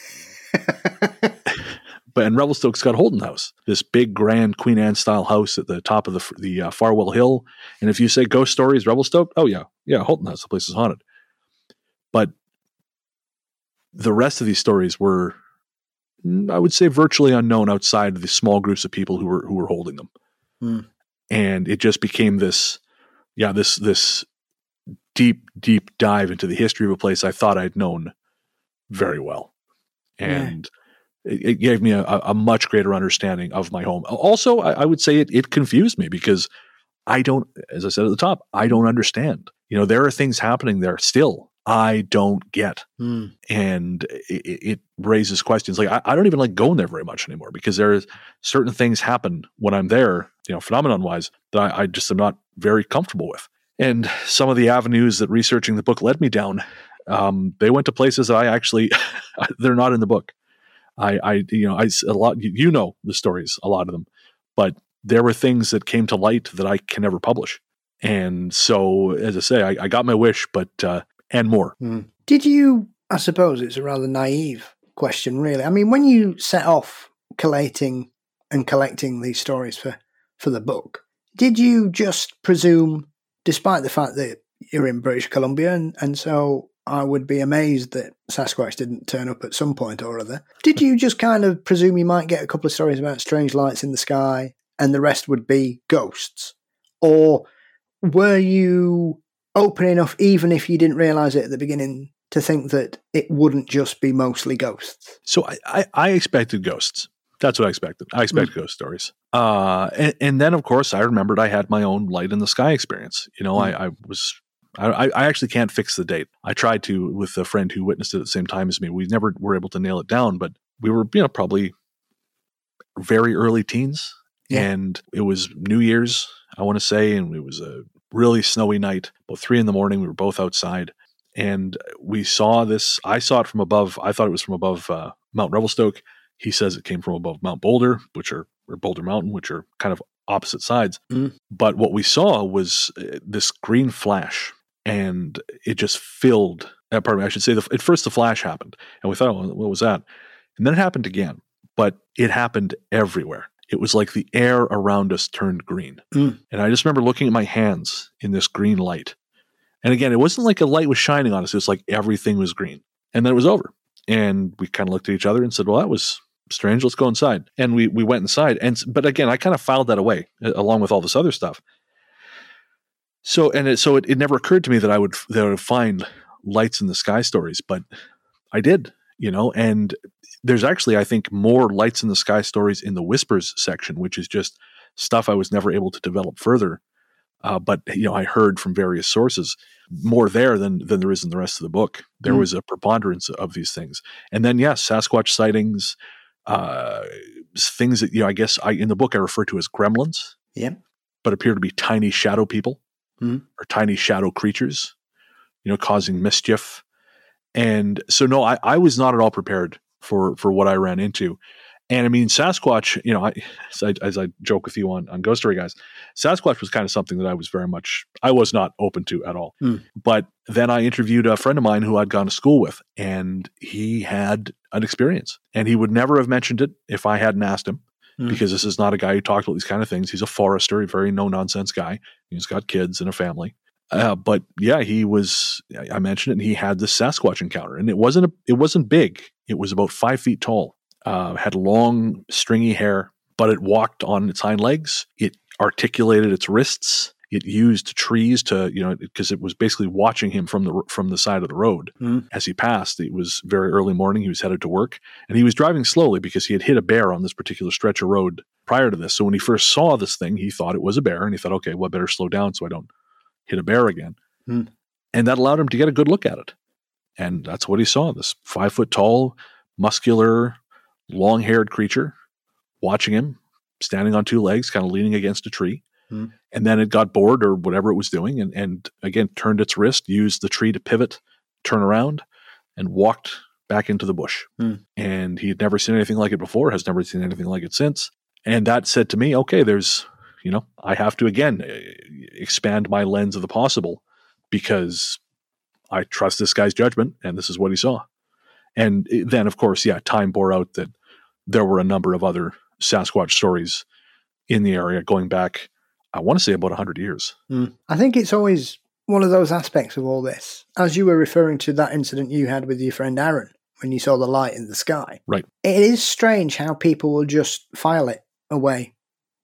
But and Revelstoke's got Holden House, this big, grand Queen Anne style house at the top of the the uh, Farwell Hill. And if you say ghost stories, Revelstoke, oh yeah, yeah, Holden House, the place is haunted. But the rest of these stories were, I would say, virtually unknown outside of the small groups of people who were who were holding them. Mm. And it just became this, yeah, this this deep, deep dive into the history of a place I thought I'd known very well. And yeah. it, it gave me a, a much greater understanding of my home. Also, I, I would say it, it confused me, because I don't, as I said at the top, I don't understand. You know, there are things happening there still I don't get. Mm. And it, it raises questions. Like, I, I don't even like going there very much anymore, because there's certain things happen when I'm there, you know, phenomenon wise, that I, I just am not very comfortable with. And some of the avenues that researching the book led me down, um, they went to places that I actually, they're not in the book. I, I, you know, I, a lot, you know, the stories, a lot of them, but there were things that came to light that I can never publish. And so, as I say, I, I got my wish, but, uh, and more. Mm. Did you, I suppose it's a rather naive question, really. I mean, when you set off collating and collecting these stories for, for the book, did you just presume, despite the fact that you're in British Columbia, and, and so I would be amazed that Sasquatch didn't turn up at some point or other, did you just kind of presume you might get a couple of stories about strange lights in the sky and the rest would be ghosts? Or were you open enough, even if you didn't realise it at the beginning, to think that it wouldn't just be mostly ghosts? So I, I, I expected ghosts. That's what I expected. I expected mm. ghost stories. Uh, and, and then, of course, I remembered I had my own light in the sky experience. You know, mm. I, I was, I, I actually can't fix the date. I tried to with a friend who witnessed it at the same time as me. We never were able to nail it down, but we were, you know, probably very early teens. Yeah. And it was New Year's, I want to say, and it was a really snowy night. About three in the morning, we were both outside. And we saw this. I saw it from above. I thought it was from above uh, Mount Revelstoke. He says it came from above Mount Boulder, which are or Boulder Mountain, which are kind of opposite sides. Mm. But what we saw was uh, this green flash, and it just filled. Uh, pardon me, I should say. The, at first, the flash happened, and we thought, oh, what was that? And then it happened again, but it happened everywhere. It was like the air around us turned green, mm. and I just remember looking at my hands in this green light. And again, it wasn't like a light was shining on us; it was like everything was green, and then it was over. And we kind of looked at each other and said, well, that was strange. Let's go inside. And we we went inside. And but again, I kind of filed that away along with all this other stuff. So and it, so it, it never occurred to me that I would that I would find lights in the sky stories, but I did, you know. And there's actually, I think, more lights in the sky stories in the Whispers section, which is just stuff I was never able to develop further. Uh, but you know, I heard from various sources more there than than there is in the rest of the book. There mm. was a preponderance of these things, and then yes, Sasquatch sightings, uh, things that you know. I guess I in the book I refer to as gremlins, yeah, but appear to be tiny shadow people mm. or tiny shadow creatures, you know, causing mischief. And so, no, I, I was not at all prepared for for what I ran into. And I mean, Sasquatch, you know, I, as, I, as I joke with you on, on Ghost Story Guys, Sasquatch was kind of something that I was very much, I was not open to at all. Mm. But then I interviewed a friend of mine who I'd gone to school with, and he had an experience. And he would never have mentioned it if I hadn't asked him. Mm. because this is not a guy who talks about these kind of things. He's a forester, a very no-nonsense guy. He's got kids and a family. Uh, but yeah, he was, I mentioned it, and he had this Sasquatch encounter. And it wasn't, a, it wasn't big. It was about five feet tall, uh, had long, stringy hair, but it walked on its hind legs. It articulated its wrists. It used trees to, you know, because it was basically watching him from the from the side of the road Mm. as he passed. It was very early morning. He was headed to work, and he was driving slowly because he had hit a bear on this particular stretch of road prior to this. So when he first saw this thing, he thought it was a bear, and he thought, okay, well, I better slow down so I don't hit a bear again. Mm. And that allowed him to get a good look at it. And that's what he saw, this five foot tall, muscular, long haired creature watching him, standing on two legs, kind of leaning against a tree. Mm. And then it got bored or whatever it was doing. And, and again, turned its wrist, used the tree to pivot, turn around, and walked back into the bush. Mm. And he had never seen anything like it before, has never seen anything like it since. And that said to me, okay, there's, you know, I have to, again, expand my lens of the possible because I trust this guy's judgment, and this is what he saw. And then, of course, yeah, time bore out that there were a number of other Sasquatch stories in the area going back, I want to say, about one hundred years. Mm. I think it's always one of those aspects of all this. As you were referring to that incident you had with your friend Aaron, when you saw the light in the sky. Right. It is strange how people will just file it away.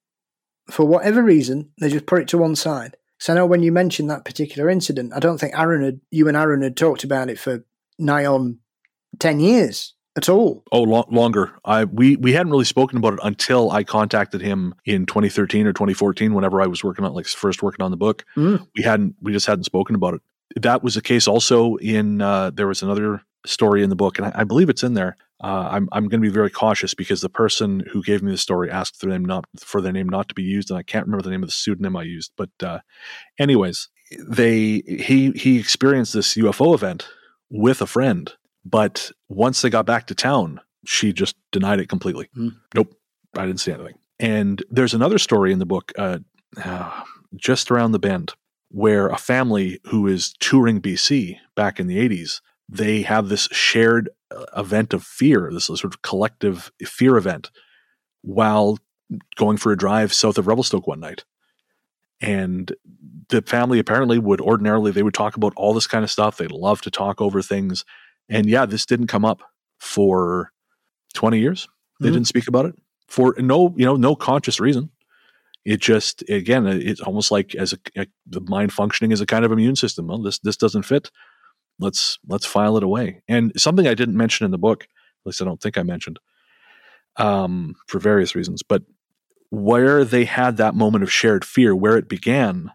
For whatever reason, they just put it to one side. So I know when you mentioned that particular incident, I don't think Aaron had, you and Aaron had talked about it for nigh on ten years at all. Oh, lo- longer. I we we hadn't really spoken about it until I contacted him in twenty thirteen or twenty fourteen. Whenever I was working on, like, first working on the book, Mm. we hadn't we just hadn't spoken about it. That was the case also in uh, there was another story in the book, and I, I believe it's in there. Uh, I'm I'm going to be very cautious because the person who gave me the story asked for them not for their name not to be used, and I can't remember the name of the pseudonym I used. But uh, anyways, they he he experienced this U F O event with a friend, but once they got back to town, she just denied it completely. Mm. Nope, I didn't see anything. And there's another story in the book, uh, uh, just around the bend, where a family who is touring B C back in the eighties, they have this shared event of fear, this sort of collective fear event while going for a drive south of Revelstoke one night. And the family apparently would ordinarily, they would talk about all this kind of stuff. They love to talk over things. And yeah, this didn't come up for twenty years. They Mhm. didn't speak about it for no, you know, no conscious reason. It just, again, it's almost like as a, a the mind functioning as a kind of immune system. Well, this this doesn't fit. Let's let's file it away. And something I didn't mention in the book, at least I don't think I mentioned, um, for various reasons, but where they had that moment of shared fear, where it began.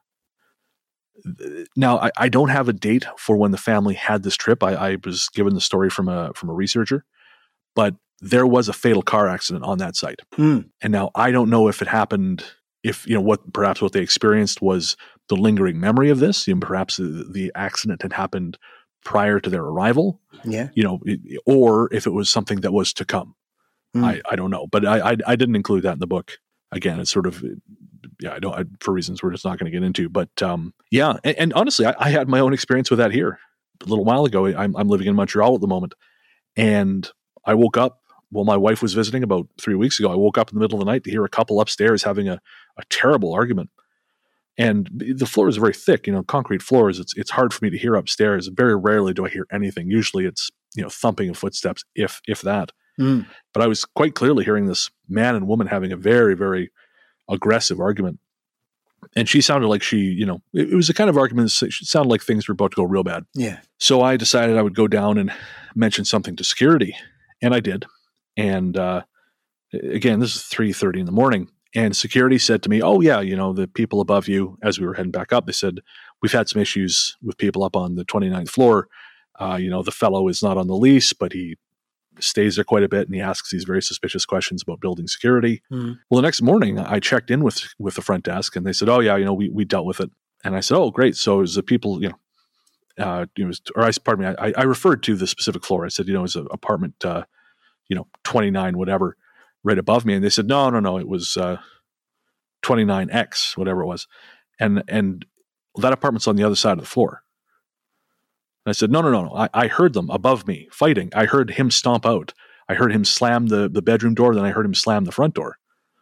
Now, I, I don't have a date for when the family had this trip. I, I was given the story from a from a researcher, but there was a fatal car accident on that site. Mm. And now I don't know if it happened, if, you know, what perhaps what they experienced was the lingering memory of this, you know, perhaps the, the accident had happened prior to their arrival, Yeah. you know, it, or if it was something that was to come. Mm. I, I don't know, but I, I I didn't include that in the book. Again, it's sort of, yeah, I don't, I, for reasons we're just not going to get into, but um, yeah. And, and honestly, I, I had my own experience with that here a little while ago. I'm, I'm living in Montreal at the moment, and I woke up, well, my wife was visiting about three weeks ago. I woke up in the middle of the night to hear a couple upstairs having a, a terrible argument. And the floor is very thick, you know, concrete floors. It's it's hard for me to hear upstairs. Very rarely do I hear anything. Usually it's, you know, thumping of footsteps, if if that. Mm. But I was quite clearly hearing this man and woman having a very, very aggressive argument. And she sounded like she, you know, it, it was a kind of argument that sounded like things were about to go real bad. Yeah. So I decided I would go down and mention something to security. And I did. And uh, again, this is three thirty in the morning. And security said to me, oh, yeah, you know, the people above you, as we were heading back up, they said, we've had some issues with people up on the twenty-ninth floor. Uh, you know, the fellow is not on the lease, but he stays there quite a bit, and he asks these very suspicious questions about building security. Mm. Well, the next morning, I checked in with with the front desk, and they said, oh, yeah, you know, we we dealt with it. And I said, oh, great. So is the people, you know, uh, it was, or I, pardon me, I, I referred to the specific floor. I said, you know, it's an apartment, uh, you know, twenty-nine, whatever, right above me. And they said, no, no, no, it was uh, twenty-nine X, whatever it was. And and that apartment's on the other side of the floor. And I said, no, no, no, no. I, I heard them above me fighting. I heard him stomp out. I heard him slam the, the bedroom door. Then I heard him slam the front door.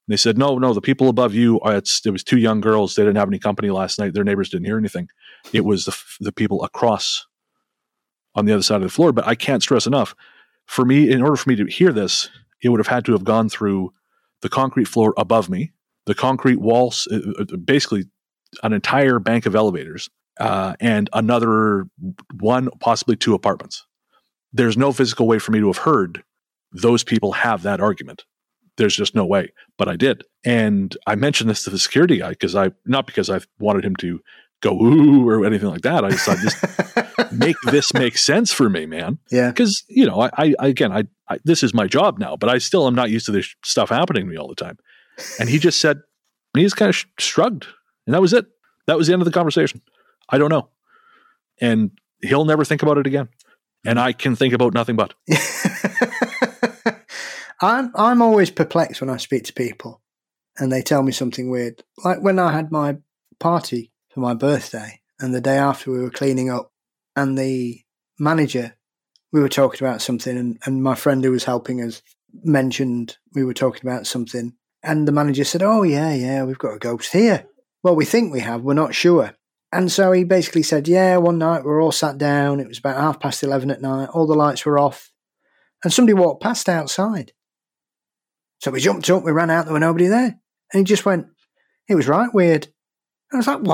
And they said, no, no, the people above you, uh, it's, it was two young girls. They didn't have any company last night. Their neighbors didn't hear anything. It was the, the people across on the other side of the floor. But I can't stress enough, for me, in order for me to hear this, it would have had to have gone through the concrete floor above me, the concrete walls, basically an entire bank of elevators, uh, and another one, possibly two apartments. There's no physical way for me to have heard those people have that argument. There's just no way, but I did. And I mentioned this to the security guy because I, not because I wanted him to go, ooh, or anything like that. I decided just make this make sense for me, man. Yeah. Because, you know, I, I again, I, I, this is my job now, but I still am not used to this stuff happening to me all the time. And he just said, he just kind of sh- shrugged, and that was it. That was the end of the conversation. I don't know. And he'll never think about it again. And I can think about nothing but. I'm I'm always perplexed when I speak to people and they tell me something weird. Like when I had my party for my birthday and the day after we were cleaning up and the manager, we were talking about something and, and my friend who was helping us mentioned we were talking about something and the manager said, oh yeah, yeah, we've got a ghost here. Well, we think we have, we're not sure. And so he basically said, yeah, one night we were all sat down. It was about half past eleven at night. All the lights were off and somebody walked past outside. So we jumped up, we ran out, there were nobody there. And he just went, it was right weird. I was like,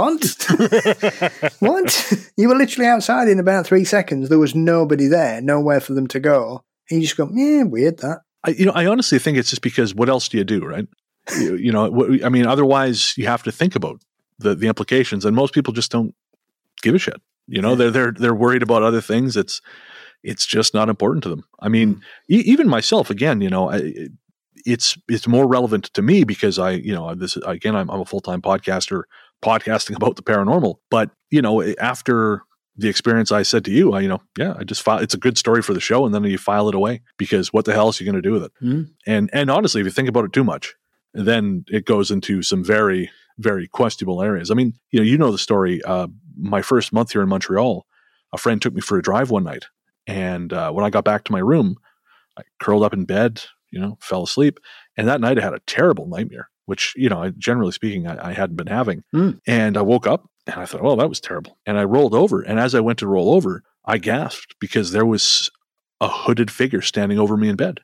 what? What? You were literally outside in about three seconds. There was nobody there, nowhere for them to go. And you just go, yeah, weird that. I, you know, I honestly think it's just because what else do you do, right? you, you know, what, I mean, otherwise you have to think about the, the implications, and most people just don't give a shit. You know, yeah. they're they're they're worried about other things. It's it's just not important to them. I mean, mm. e- even myself, again, you know, I, it's it's more relevant to me because I, you know, this again, I'm, I'm a full time podcaster, podcasting about the paranormal. But you know, after the experience, I said to you, I, you know, yeah, I just file. It's a good story for the show, and then you file it away because what the hell else are you going to do with it? Mm. And and honestly, if you think about it too much, then it goes into some very very questionable areas. I mean, you know, you know the story. Uh, my first month here in Montreal, a friend took me for a drive one night, and uh, when I got back to my room, I curled up in bed, you know, fell asleep, and that night I had a terrible nightmare, which, you know, I, generally speaking, I, I hadn't been having. Mm. And I woke up and I thought, oh, that was terrible. And I rolled over, and as I went to roll over, I gasped because there was a hooded figure standing over me in bed.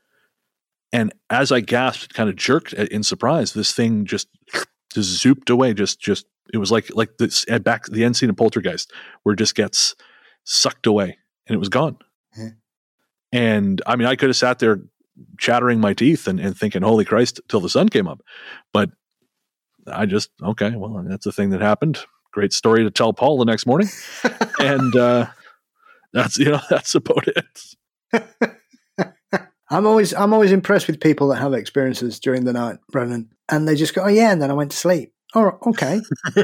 And as I gasped, kind of jerked in surprise, this thing just just zooped away. Just, just it was like like this at back the end scene of Poltergeist, where it just gets sucked away, and it was gone. Yeah. And I mean, I could have sat there chattering my teeth and, and thinking, "Holy Christ!" till the sun came up, but I just okay. Well, that's a thing that happened. Great story to tell Paul the next morning, and uh, that's you know that's about it. I'm always I'm always impressed with people that have experiences during the night, Brennan, and they just go, "Oh yeah," and then I went to sleep. Oh, okay,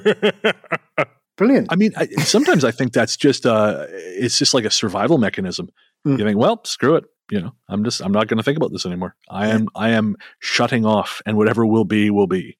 brilliant. I mean, I, sometimes I think that's just uh, it's just like a survival mechanism. Mm. You think, well, screw it. You know, I'm just I'm not going to think about this anymore. I yeah. am I am shutting off, and whatever will be will be.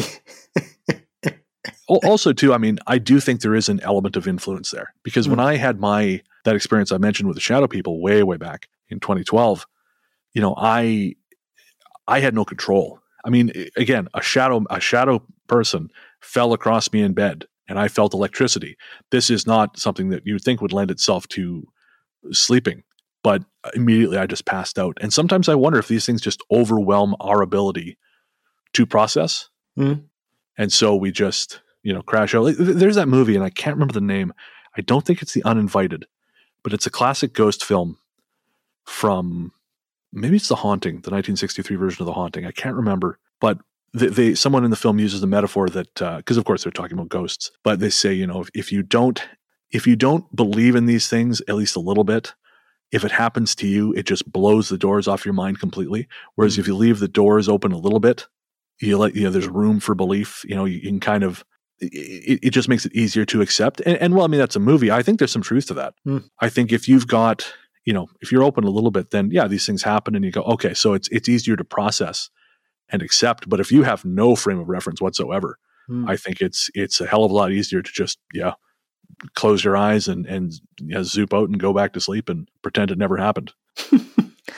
Also, too, I mean, I do think there is an element of influence there because mm. when I had my that experience I mentioned with the shadow people way way back in twenty twelve. You know, I I had no control. I mean, again, a shadow a shadow person fell across me in bed, and I felt electricity. This is not something that you would think would lend itself to sleeping, but immediately I just passed out. And sometimes I wonder if these things just overwhelm our ability to process, mm-hmm. and so we just you know crash out. There's that movie, and I can't remember the name. I don't think it's The Uninvited, but it's a classic ghost film from. Maybe it's The Haunting, the nineteen sixty-three version of The Haunting. I can't remember, but they, they someone in the film uses the metaphor that because uh, of course they're talking about ghosts, but they say you know if, if you don't if you don't believe in these things at least a little bit, if it happens to you, it just blows the doors off your mind completely. Whereas mm-hmm. if you leave the doors open a little bit, you let you know there's room for belief. You know you, you can kind of it, it just makes it easier to accept. And, and well, I mean that's a movie. I think there's some truth to that. Mm. I think if you've got you know, if you're open a little bit, then yeah, these things happen and you go, okay, so it's it's easier to process and accept. But if you have no frame of reference whatsoever, mm. I think it's it's a hell of a lot easier to just, yeah, close your eyes and, and yeah, zoop out and go back to sleep and pretend it never happened.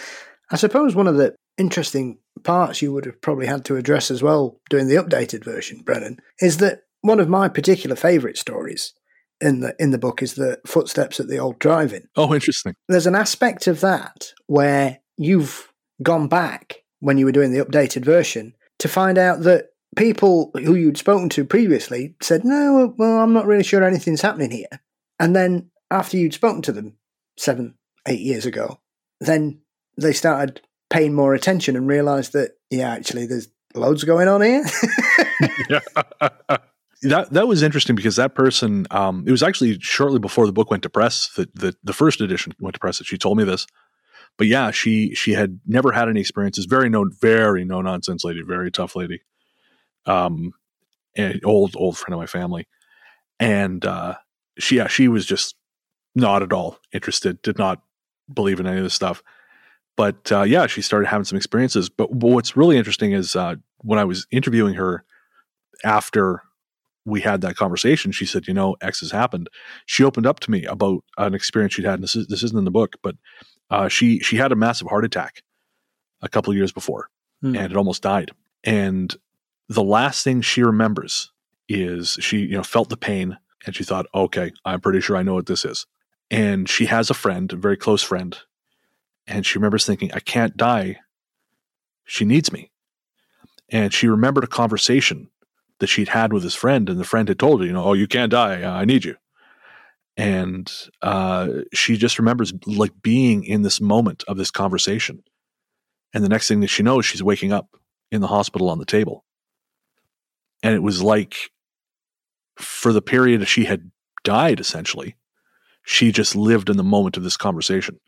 I suppose one of the interesting parts you would have probably had to address as well doing the updated version, Brennan, is that one of my particular favourite stories in the in the book is the footsteps at the old drive-in. Oh, interesting. There's an aspect of that where you've gone back when you were doing the updated version to find out that people who you'd spoken to previously said, no, well, I'm not really sure anything's happening here. And then after you'd spoken to them seven, eight years ago, then they started paying more attention and realised that, yeah, actually, there's loads going on here. Yeah. That that was interesting because that person, um, it was actually shortly before the book went to press, that the, the first edition went to press, that she told me this. But yeah, she she had never had any experiences. Very no, very no nonsense lady, very tough lady. Um, and old old friend of my family, and uh, she yeah she was just not at all interested. Did not believe in any of this stuff. But uh, yeah, she started having some experiences. But, but what's really interesting is uh, when I was interviewing her after we had that conversation, she said, you know, X has happened. She opened up to me about an experience she'd had. And this is, this isn't in the book, but uh, she, she had a massive heart attack a couple of years before mm. and it almost died. And the last thing she remembers is she, you know, felt the pain and she thought, okay, I'm pretty sure I know what this is. And she has a friend, a very close friend. And she remembers thinking, I can't die. She needs me. And she remembered a conversation that she'd had with his friend, and the friend had told her, you know, oh, you can't die. I need you. And uh, she just remembers like being in this moment of this conversation. And the next thing that she knows, she's waking up in the hospital on the table. And it was like for the period she had died, essentially, she just lived in the moment of this conversation.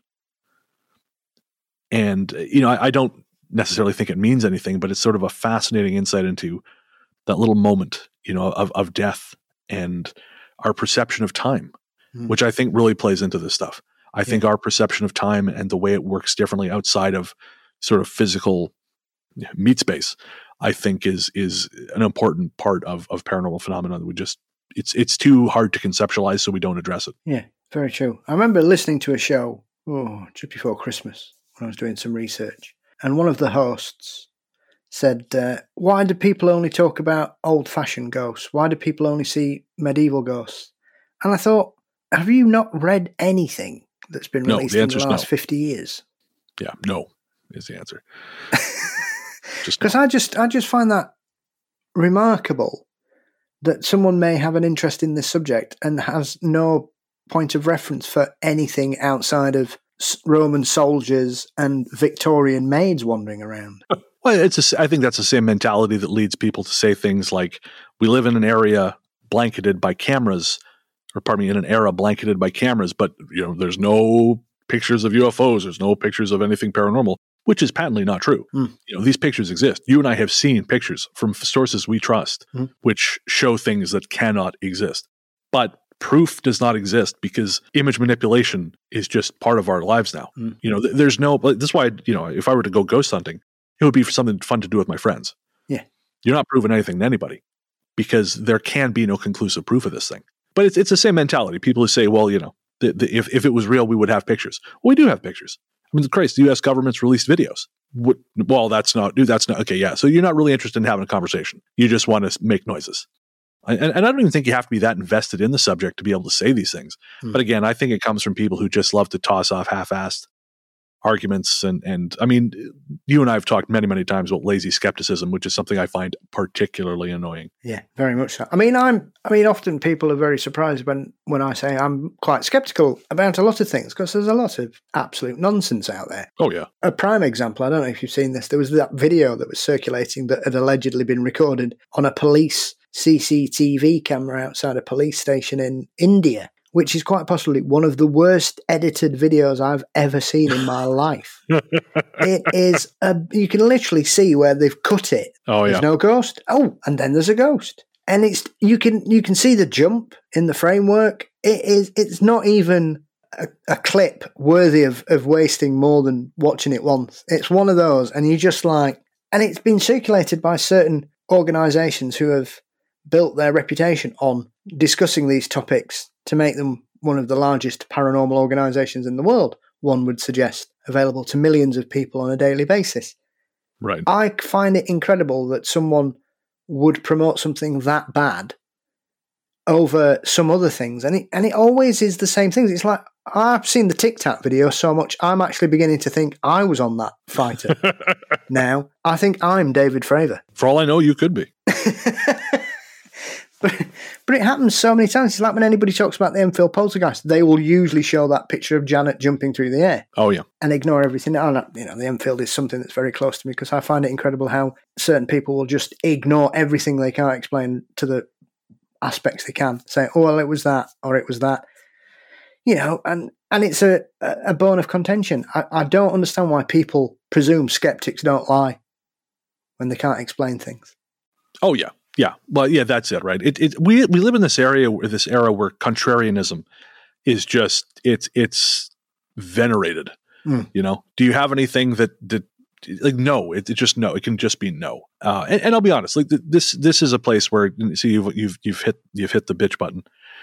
And, you know, I, I don't necessarily think it means anything, but it's sort of a fascinating insight into that little moment, you know, of, of death and our perception of time, mm. which I think really plays into this stuff. I yeah. think our perception of time and the way it works differently outside of sort of physical meat space, I think is is an important part of, of paranormal phenomena that we just, it's it's too hard to conceptualize, so we don't address it. Yeah, very true. I remember listening to a show, oh, just before Christmas when I was doing some research, and one of the hosts said, uh, why do people only talk about old-fashioned ghosts? Why do people only see medieval ghosts? And I thought, have you not read anything that's been no, released the in the last no. fifty years? Yeah, no is the answer. Because no. I just I just find that remarkable that someone may have an interest in this subject and has no point of reference for anything outside of Roman soldiers and Victorian maids wandering around. Well, it's a, I think that's the same mentality that leads people to say things like, we live in an area blanketed by cameras, or pardon me, in an era blanketed by cameras, but you know, there's no pictures of U F Os, there's no pictures of anything paranormal, which is patently not true. Mm. You know, these pictures exist. You and I have seen pictures from sources we trust, mm. which show things that cannot exist. But proof does not exist because image manipulation is just part of our lives now. Mm. You know, th- there's no, this is why, you know, if I were to go ghost hunting, it would be for something fun to do with my friends. Yeah. You're not proving anything to anybody because there can be no conclusive proof of this thing. But it's it's the same mentality. People who say, well, you know, the, the, if, if it was real, we would have pictures. Well, we do have pictures. I mean, Christ, the U S government's released videos. What, well, that's not, dude, that's not, okay, yeah. So you're not really interested in having a conversation. You just want to make noises. And, and I don't even think you have to be that invested in the subject to be able to say these things. Hmm. But again, I think it comes from people who just love to toss off half-assed arguments. And, and I mean, you and I have talked many, many times about lazy skepticism, which is something I find particularly annoying. Yeah, very much so. I mean, I'm, I mean, often people are very surprised when, when I say I'm quite skeptical about a lot of things because there's a lot of absolute nonsense out there. Oh, yeah. A prime example, I don't know if you've seen this, there was that video that was circulating that had allegedly been recorded on a police C C T V camera outside a police station in India, which is quite possibly one of the worst edited videos I've ever seen in my life. It is, a, you can literally see where they've cut it. Oh, yeah. There's no ghost. Oh, and then there's a ghost. And it's, you can, you can see the jump in the framework. It is, it's not even a, a clip worthy of, of wasting more than watching it once. It's one of those, and you just like, and it's been circulated by certain organizations who have built their reputation on discussing these topics to make them one of the largest paranormal organizations in the world, one would suggest, available to millions of people on a daily basis. Right. I find it incredible that someone would promote something that bad over some other things. And it, and it always is the same things. It's like, I've seen the Tic Tac video so much, I'm actually beginning to think I was on that fighter. Now, I think I'm David Fravor. For all I know, you could be. But, but it happens so many times. It's like when anybody talks about the Enfield poltergeist, they will usually show that picture of Janet jumping through the air. Oh, yeah. And ignore everything. Oh, no, you know, the Enfield is something that's very close to me because I find it incredible how certain people will just ignore everything they can't explain to the aspects they can. Say, oh, well, it was that, or it was that. You know, and, and it's a, a bone of contention. I, I don't understand why people presume skeptics don't lie when they can't explain things. Oh, yeah. Yeah, well, yeah, that's it, right? It, it, we we live in this area, where this era where contrarianism is just it's it's venerated. Mm. You know, do you have anything that that like no? It, it just no. It can just be no. Uh, and, and I'll be honest, like this this is a place where see you've you've you've hit you've hit the bitch button.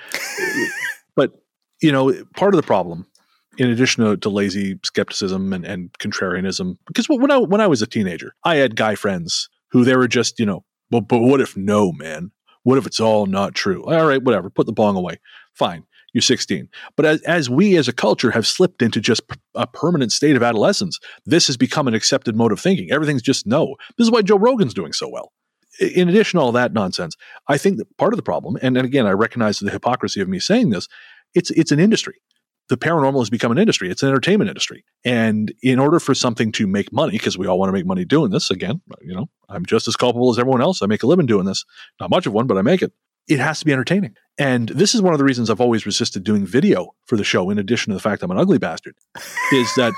But you know, part of the problem, in addition to, to lazy skepticism and, and contrarianism, because when I when I was a teenager, I had guy friends who they were just you know. Well, but what if no, man? What if it's all not true? All right, whatever. Put the bong away. Fine. You're sixteen. But as, as we as a culture have slipped into just p- a permanent state of adolescence, this has become an accepted mode of thinking. Everything's just no. This is why Joe Rogan's doing so well. In addition to all that nonsense, I think that part of the problem, and, and again, I recognize the hypocrisy of me saying this, it's it's an industry. The paranormal has become an industry. It's an entertainment industry. And in order for something to make money, because we all want to make money doing this, again, you know, I'm just as culpable as everyone else. I make a living doing this. Not much of one, but I make it. It has to be entertaining. And this is one of the reasons I've always resisted doing video for the show, in addition to the fact I'm an ugly bastard, is that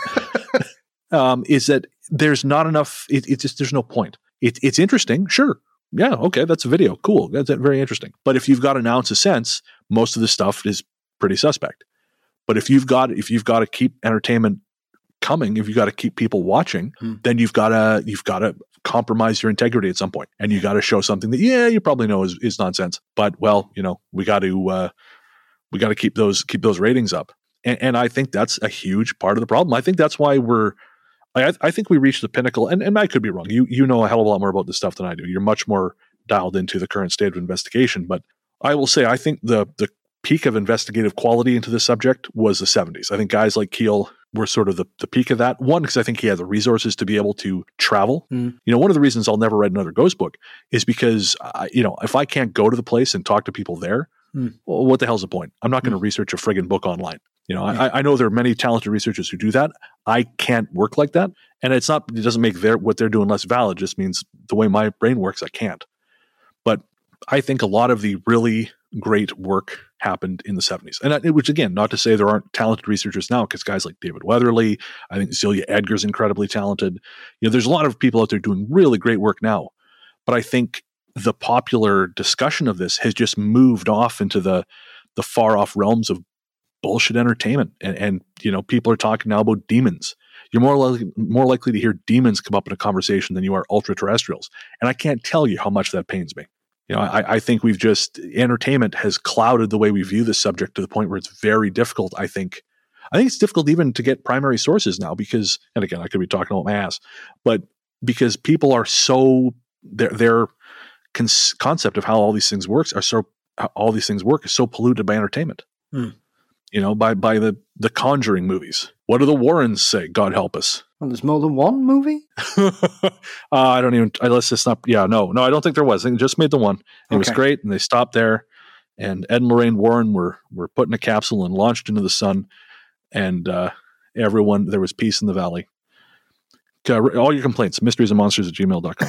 um, is that there's not enough, it, it's just, there's no point. It, it's interesting, sure. Yeah, okay, that's a video. Cool. That's very interesting. But if you've got an ounce of sense, most of the stuff is pretty suspect. But if you've got if you've got to keep entertainment coming, if you've got to keep people watching, hmm. then you've got to you've got to compromise your integrity at some point, and you got to show something that yeah you probably know is, is nonsense. But well, you know we got to uh, we got to keep those keep those ratings up, and, and I think that's a huge part of the problem. I think that's why we're I, I think we reached the pinnacle, and, and I could be wrong. You you know a hell of a lot more about this stuff than I do. You're much more dialed into the current state of investigation, but I will say I think the the peak of investigative quality into this subject was the seventies. I think guys like Keel were sort of the, the peak of that. One, because I think he had the resources to be able to travel. Mm. You know, one of the reasons I'll never write another ghost book is because, I, you know, if I can't go to the place and talk to people there, mm. well, what the hell's the point? I'm not going to mm. research a friggin' book online. You know, yeah. I, I know there are many talented researchers who do that. I can't work like that. And it's not, it doesn't make their, what they're doing less valid. It just means the way my brain works, I can't. But I think a lot of the really great work happened in the seventies. And I, which again, not to say there aren't talented researchers now, because guys like David Weatherly, I think Celia Edgar's incredibly talented. You know, there's a lot of people out there doing really great work now. But I think the popular discussion of this has just moved off into the the far off realms of bullshit entertainment. And, and you know, people are talking now about demons. You're more likely, more likely to hear demons come up in a conversation than you are ultra-terrestrials. And I can't tell you how much that pains me. You know, I, I think we've just, entertainment has clouded the way we view this subject to the point where it's very difficult, I think. I think it's difficult even to get primary sources now because, and again, I could be talking about my ass, but because people are so, their their cons- concept of how all these things works are so, how all these things work is so polluted by entertainment. Hmm. You know, by by the, the Conjuring movies. What do the Warrens say? God help us. Well, there's more than one movie? uh, I don't even, I, let's just not, yeah, no, no, I don't think there was. They just made the one. It okay. was great, and they stopped there, and Ed and Lorraine Warren were were put in a capsule and launched into the sun, and uh, everyone, there was peace in the valley. Uh, all your complaints, mysteries and monsters at gmail dot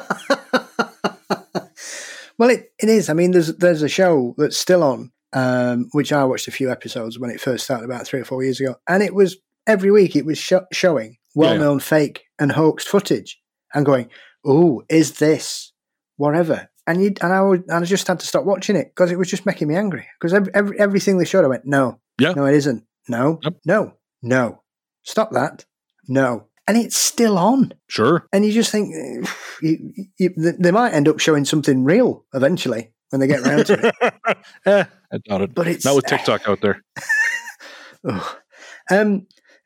com. Well, it, it is. I mean, there's there's a show that's still on, um, which I watched a few episodes when it first started about three or four years ago, and it was, every week it was sh- showing well-known yeah, yeah. fake and hoaxed footage and going, oh, is this whatever? And you and I would, and I just had to stop watching it because it was just making me angry. Because every, every, everything they showed, I went, no, yeah. no, it isn't. No, yep. no, no. Stop that. No. And it's still on. Sure. And you just think, you, you, they might end up showing something real eventually when they get around to it. eh, I doubt it. But it's not with TikTok out there. oh. Um,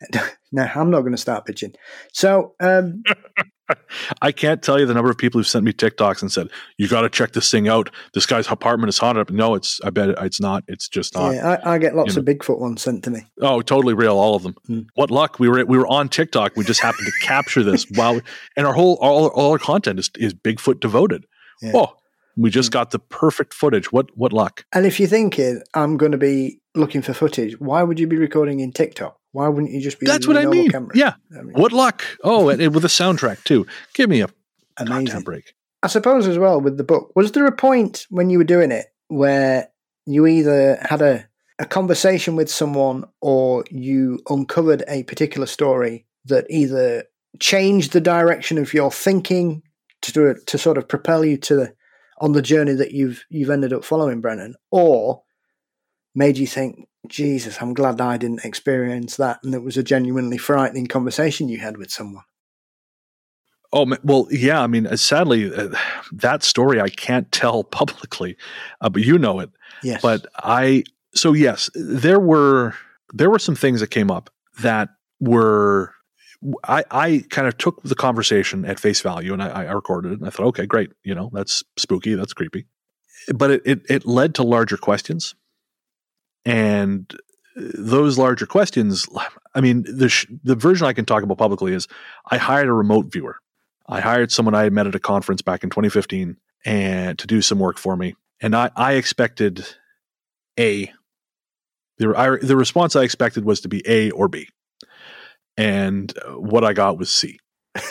No, I'm not going to start bitching. So, um, I can't tell you the number of people who've sent me TikToks and said, you got to check this thing out. This guy's apartment is haunted up. No, it's, I bet it's not. It's just not. Yeah, I, I get lots you of Bigfoot ones sent to me. Oh, totally real. All of them. Hmm. What luck. We were, we were on TikTok. We just happened to capture this while, and our whole, all, all our content is, is Bigfoot devoted. Yeah. Oh, we just got the perfect footage. What, what luck. And if you're thinking, I'm going to be looking for footage, why would you be recording in TikTok? Why wouldn't you just be That's using what a I normal mean. camera? Yeah. I mean, What luck. Oh, and, and with a soundtrack too. Give me a amazing goddamn break. I suppose as well with the book, was there a point when you were doing it where you either had a, a conversation with someone or you uncovered a particular story that either changed the direction of your thinking to to sort of propel you to the, on the journey that you've you've ended up following, Brennan, or made you think, Jesus, I'm glad I didn't experience that, and it was a genuinely frightening conversation you had with someone? Oh, well, yeah. I mean, uh, sadly, uh, that story I can't tell publicly, uh, but you know it. Yes. But I, so yes, there were there were some things that came up that were, I, I kind of took the conversation at face value and I, I recorded it and I thought, okay, great. You know, that's spooky. That's creepy. But it, it, it led to larger questions. And those larger questions, I mean, the sh- the version I can talk about publicly is I hired a remote viewer. I hired someone I had met at a conference back in twenty fifteen and to do some work for me. And I, I expected A, the, I, the response I expected was to be A or B. And what I got was C.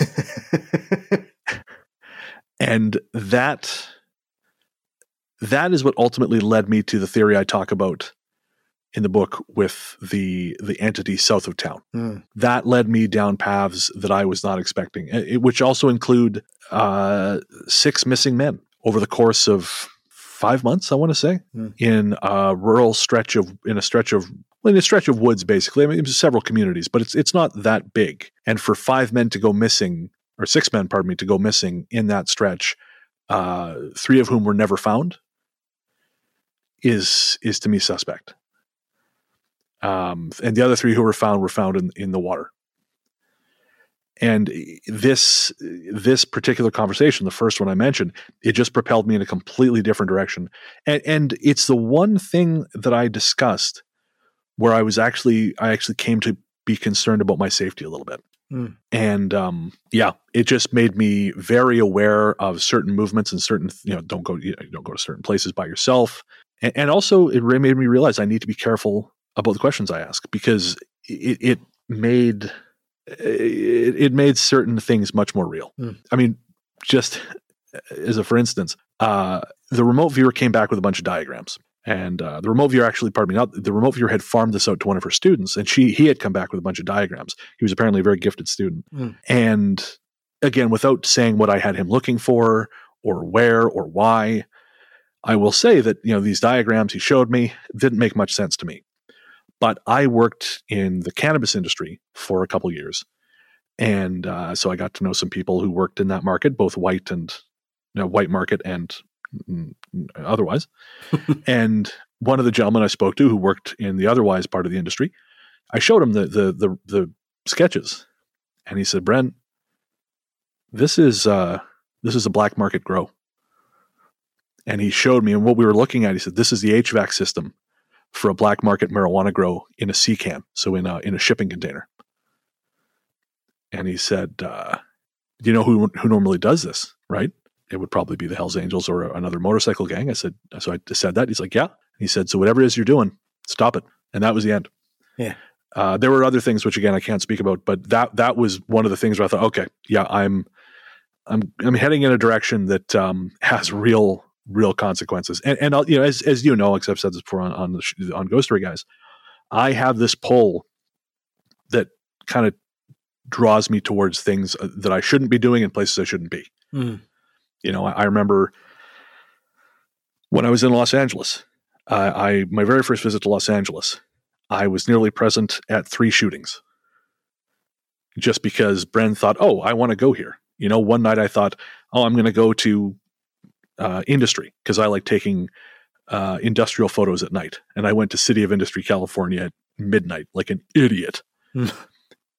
And that, that is what ultimately led me to the theory I talk about in the book with the the entity south of town. Mm. That led me down paths that I was not expecting, it, which also include uh, six missing men over the course of five months, I want to say, Mm. in a rural stretch of, in a stretch of, well, in a stretch of woods, basically. I mean, it was several communities, but it's it's not that big. And for five men to go missing, or six men, pardon me, to go missing in that stretch, uh, three of whom were never found, is is to me suspect. Um, and the other three who were found were found in, in the water. And this this particular conversation, the first one I mentioned, it just propelled me in a completely different direction. And, and it's the one thing that I discussed where I was actually I actually came to be concerned about my safety a little bit. Mm. And um, yeah, it just made me very aware of certain movements and certain, you know, don't go you know, don't go to certain places by yourself. And, and also, it made me realize I need to be careful about the questions I ask, because it, it made it, it made certain things much more real. Mm. I mean, just as a for instance, uh, the remote viewer came back with a bunch of diagrams, and uh, the remote viewer actually, pardon me, not the remote viewer had farmed this out to one of her students, and she he had come back with a bunch of diagrams. He was apparently a very gifted student, Mm. and again, without saying what I had him looking for or where or why, I will say that, you know, these diagrams he showed me didn't make much sense to me. But I worked in the cannabis industry for a couple years. And uh, so I got to know some people who worked in that market, both white and you know, white market and mm, otherwise. And one of the gentlemen I spoke to who worked in the otherwise part of the industry, I showed him the the the, the sketches. And he said, Brent, this is uh, this is a black market grow. And he showed me, and what we were looking at, he said, this is the H V A C system for a black market marijuana grow in a sea can, so in a in a shipping container. And he said, uh, "Do you know who who normally does this? Right? It would probably be the Hells Angels or another motorcycle gang." I said, "So I said that." He's like, "Yeah." He said, "So whatever it is you're doing, stop it." And that was the end. Yeah. Uh, there were other things which again I can't speak about, but that that was one of the things where I thought, okay, yeah, I'm I'm I'm heading in a direction that um, has real. real consequences. And, and I'll, you know, as, as you know, because I've said this before on, on, the, on Ghost Story Guys, I have this pull that kind of draws me towards things that I shouldn't be doing in places I shouldn't be. Mm. You know, I, I remember when I was in Los Angeles, uh, I, my very first visit to Los Angeles, I was nearly present at three shootings just because Bren thought, oh, I want to go here. You know, one night I thought, oh, I'm going to go to Uh, industry, because I like taking uh, industrial photos at night. And I went to City of Industry, California at midnight, like an idiot. Mm.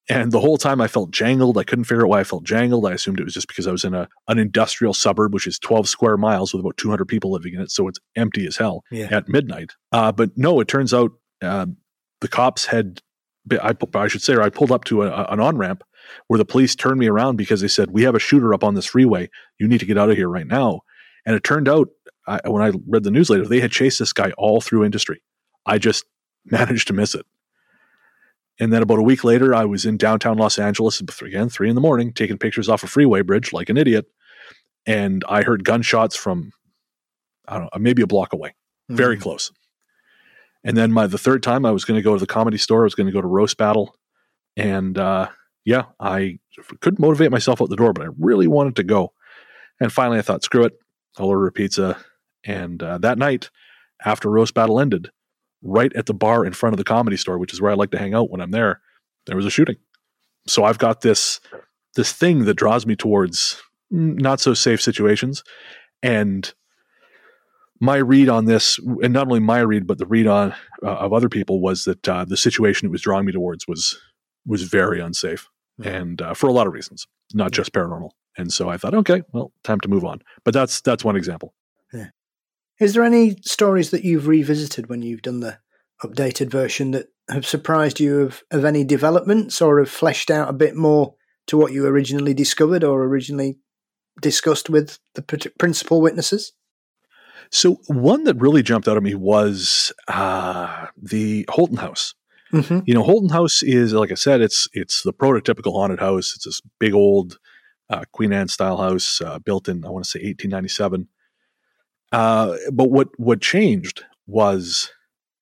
And the whole time I felt jangled. I couldn't figure out why I felt jangled. I assumed it was just because I was in a an industrial suburb, which is twelve square miles with about two hundred people living in it. So it's empty as hell Yeah. at midnight. Uh, but no, it turns out uh, the cops had, I, I should say, or I pulled up to a, an on-ramp where the police turned me around because they said, we have a shooter up on this freeway. You need to get out of here right now. And it turned out, I, when I read the news later, they had chased this guy all through industry. I just managed to miss it. And then about a week later, I was in downtown Los Angeles, again, three in the morning, taking pictures off a freeway bridge like an idiot. And I heard gunshots from, I don't know, maybe a block away, very Mm. close. And then my the third time, I was going to go to the Comedy Store. I was going to go to Roast Battle. And uh, yeah, I couldn't motivate myself out the door, but I really wanted to go. And finally, I thought, screw it. I'll order a pizza. And uh, that night, after Roast Battle ended, right at the bar in front of the Comedy Store, which is where I like to hang out when I'm there, there was a shooting. So I've got this this thing that draws me towards not so safe situations. And my read on this, and not only my read, but the read on uh, of other people, was that uh, the situation it was drawing me towards was was very unsafe, Yeah. and uh, for a lot of reasons, not just paranormal. And so I thought, okay, well, time to move on. But that's that's one example. Is there any stories that you've revisited when you've done the updated version that have surprised you of, of any developments, or have fleshed out a bit more to what you originally discovered or originally discussed with the pr- principal witnesses? So one that really jumped out at me was uh, the Holton House. Mm-hmm. You know, Holton House is, like I said, it's it's the prototypical haunted house. It's this big old uh, Queen Anne style house uh, built in, I want to say, eighteen ninety-seven. Uh, but what what changed was,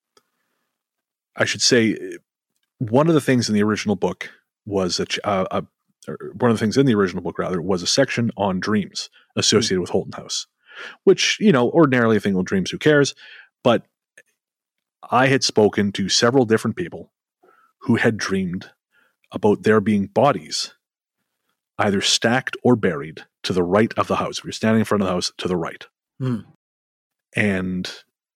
I should say, one of the things in the original book was a, ch- uh, a or one of the things in the original book rather was a section on dreams associated with Holton House, which, you know, ordinarily I think, well, dreams, who cares? But I had spoken to several different people who had dreamed about there being bodies either stacked or buried to the right of the house. If you're standing in front of the house, to the right. Mm. And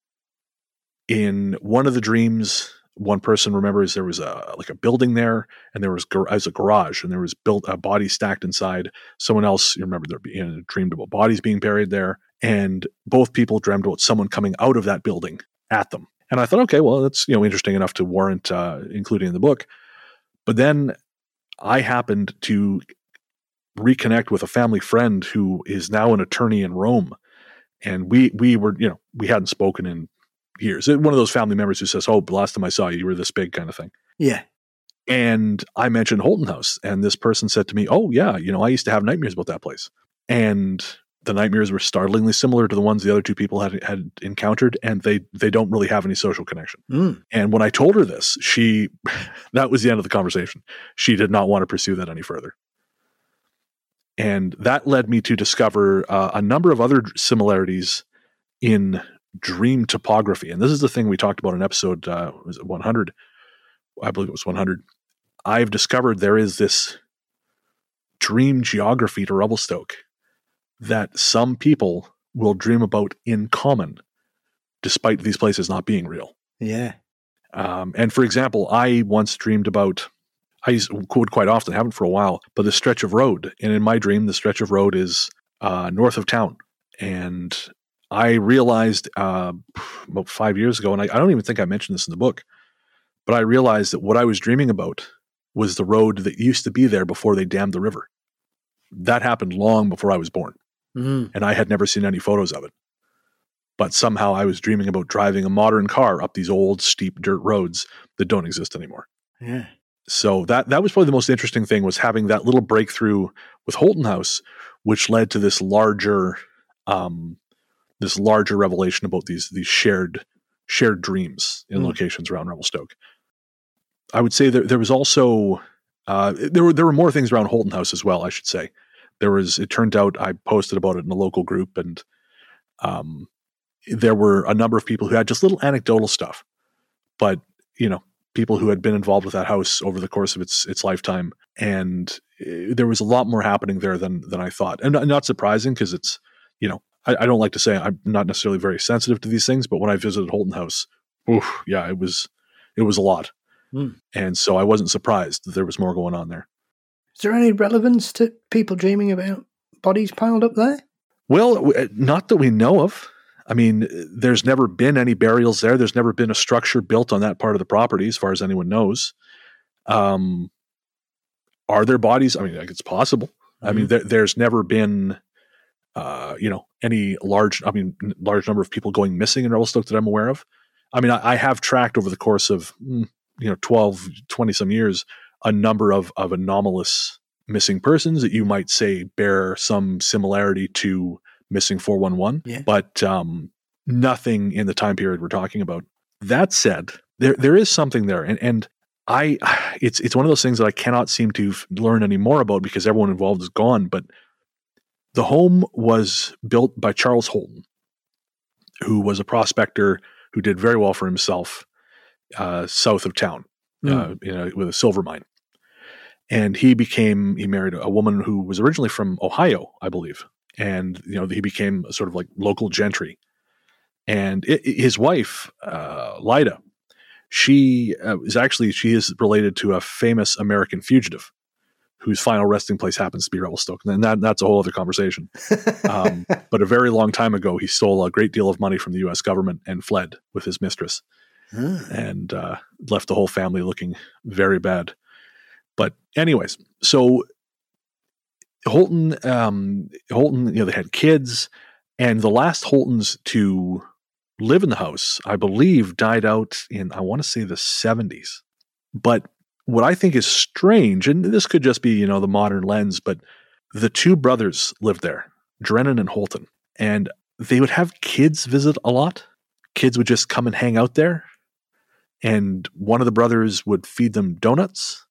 in one of the dreams, one person remembers there was a like a building there, and there was gar- as a garage, and there was built a body stacked inside. Someone else, you remember, there being dreamed about bodies being buried there, and both people dreamed about someone coming out of that building at them. And I thought, okay, well, that's, you know, interesting enough to warrant uh, including in the book. But then I happened to reconnect with a family friend who is now an attorney in Rome. And we we were, you know, we hadn't spoken in years. One of those family members who says, oh, the last time I saw you, you were this big, kind of thing. Yeah. And I mentioned Holton House. And this person said to me, oh, yeah, you know, I used to have nightmares about that place. And the nightmares were startlingly similar to the ones the other two people had had encountered. And they they don't really have any social connection. Mm. And when I told her this, she, that was the end of the conversation. She did not want to pursue that any further. And that led me to discover uh, a number of other similarities in dream topography. And this is the thing we talked about in episode uh, was it one hundred? I believe it was one hundred. I've discovered there is this dream geography to Revelstoke that some people will dream about in common, despite these places not being real. Yeah. Um, and for example, I once dreamed about, I used, would quite often, haven't for a while, but the stretch of road. And in my dream, the stretch of road is uh, north of town. And I realized uh, about five years ago, and I, I don't even think I mentioned this in the book, but I realized that what I was dreaming about was the road that used to be there before they dammed the river. That happened long before I was born. Mm. And I had never seen any photos of it. But somehow I was dreaming about driving a modern car up these old, steep dirt roads that don't exist anymore. Yeah. So that that was probably the most interesting thing, was having that little breakthrough with Holton House, which led to this larger, um, this larger revelation about these these shared shared dreams in Mm. locations around Revelstoke. I would say there there was also uh, there were there were more things around Holton House as well. I should say there was. It turned out I posted about it in a local group, and um, there were a number of people who had just little anecdotal stuff, but you know, people who had been involved with that house over the course of its its lifetime, and uh, there was a lot more happening there than than I thought, and not, not surprising, because it's, you know, I, I don't like to say I'm not necessarily very sensitive to these things, but when I visited Holton House, oof, yeah, it was it was a lot. Mm. And so I wasn't surprised that there was more going on there. Is there any relevance to people dreaming about bodies piled up there? Well, not that we know of. I mean, there's never been any burials there. There's never been a structure built on that part of the property, as far as anyone knows. Um, are there bodies? I mean, like, it's possible. Mm-hmm. I mean, there, there's never been, uh, you know, any large, I mean, large number of people going missing in Revelstoke that I'm aware of. I mean, I, I have tracked over the course of, you know, twelve, twenty some years, a number of, of anomalous missing persons that you might say bear some similarity to missing four one one, yeah. but um, nothing in the time period we're talking about. That said, there there is something there, and and I it's it's one of those things that I cannot seem to learn any more about because everyone involved is gone. But the home was built by Charles Holton, who was a prospector who did very well for himself uh, south of town, mm. uh, you know, with a silver mine. And he became, he married a woman who was originally from Ohio, I believe. And, you know, he became a sort of like local gentry. And it, his wife, uh, Lyda, she uh, is actually, she is related to a famous American fugitive whose final resting place happens to be Revelstoke. And that, that's a whole other conversation. Um, but a very long time ago, he stole a great deal of money from the U S government and fled with his mistress hmm. and uh, left the whole family looking very bad. But anyways, so Holton, um, Holton, you know, they had kids, and the last Holtons to live in the house, I believe, died out in, I want to say, the seventies. But what I think is strange, and this could just be, you know, the modern lens, but the two brothers lived there, Drennan and Holton, and they would have kids visit a lot. Kids would just come and hang out there, and one of the brothers would feed them donuts.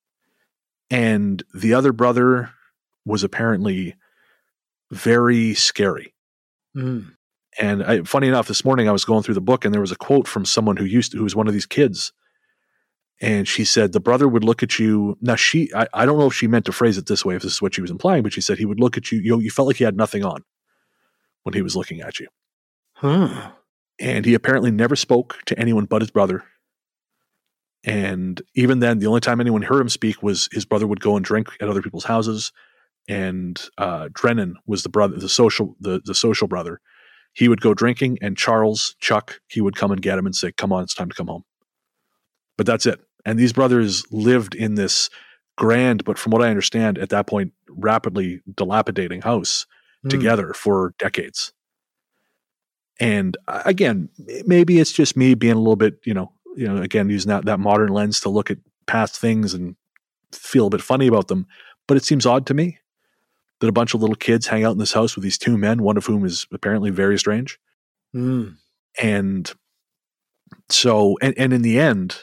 And the other brother was apparently very scary. Mm. And I, funny enough, this morning I was going through the book and there was a quote from someone who used to, who was one of these kids. And she said, the brother would look at you. Now she, I, I don't know if she meant to phrase it this way, if this is what she was implying, but she said he would look at you. You know, you felt like he had nothing on when he was looking at you. Huh. And he apparently never spoke to anyone but his brother. And even then, the only time anyone heard him speak was his brother would go and drink at other people's houses. And uh, Drennan was the brother, the social, the, the social brother. He would go drinking, and Charles, Chuck, he would come and get him and say, come on, it's time to come home. But that's it. And these brothers lived in this grand, but from what I understand, at that point, rapidly dilapidating house mm. together for decades. And again, maybe it's just me being a little bit, you know, you know, again, using that, that modern lens to look at past things and feel a bit funny about them. But it seems odd to me that a bunch of little kids hang out in this house with these two men, one of whom is apparently very strange. Mm. And so, and, and in the end,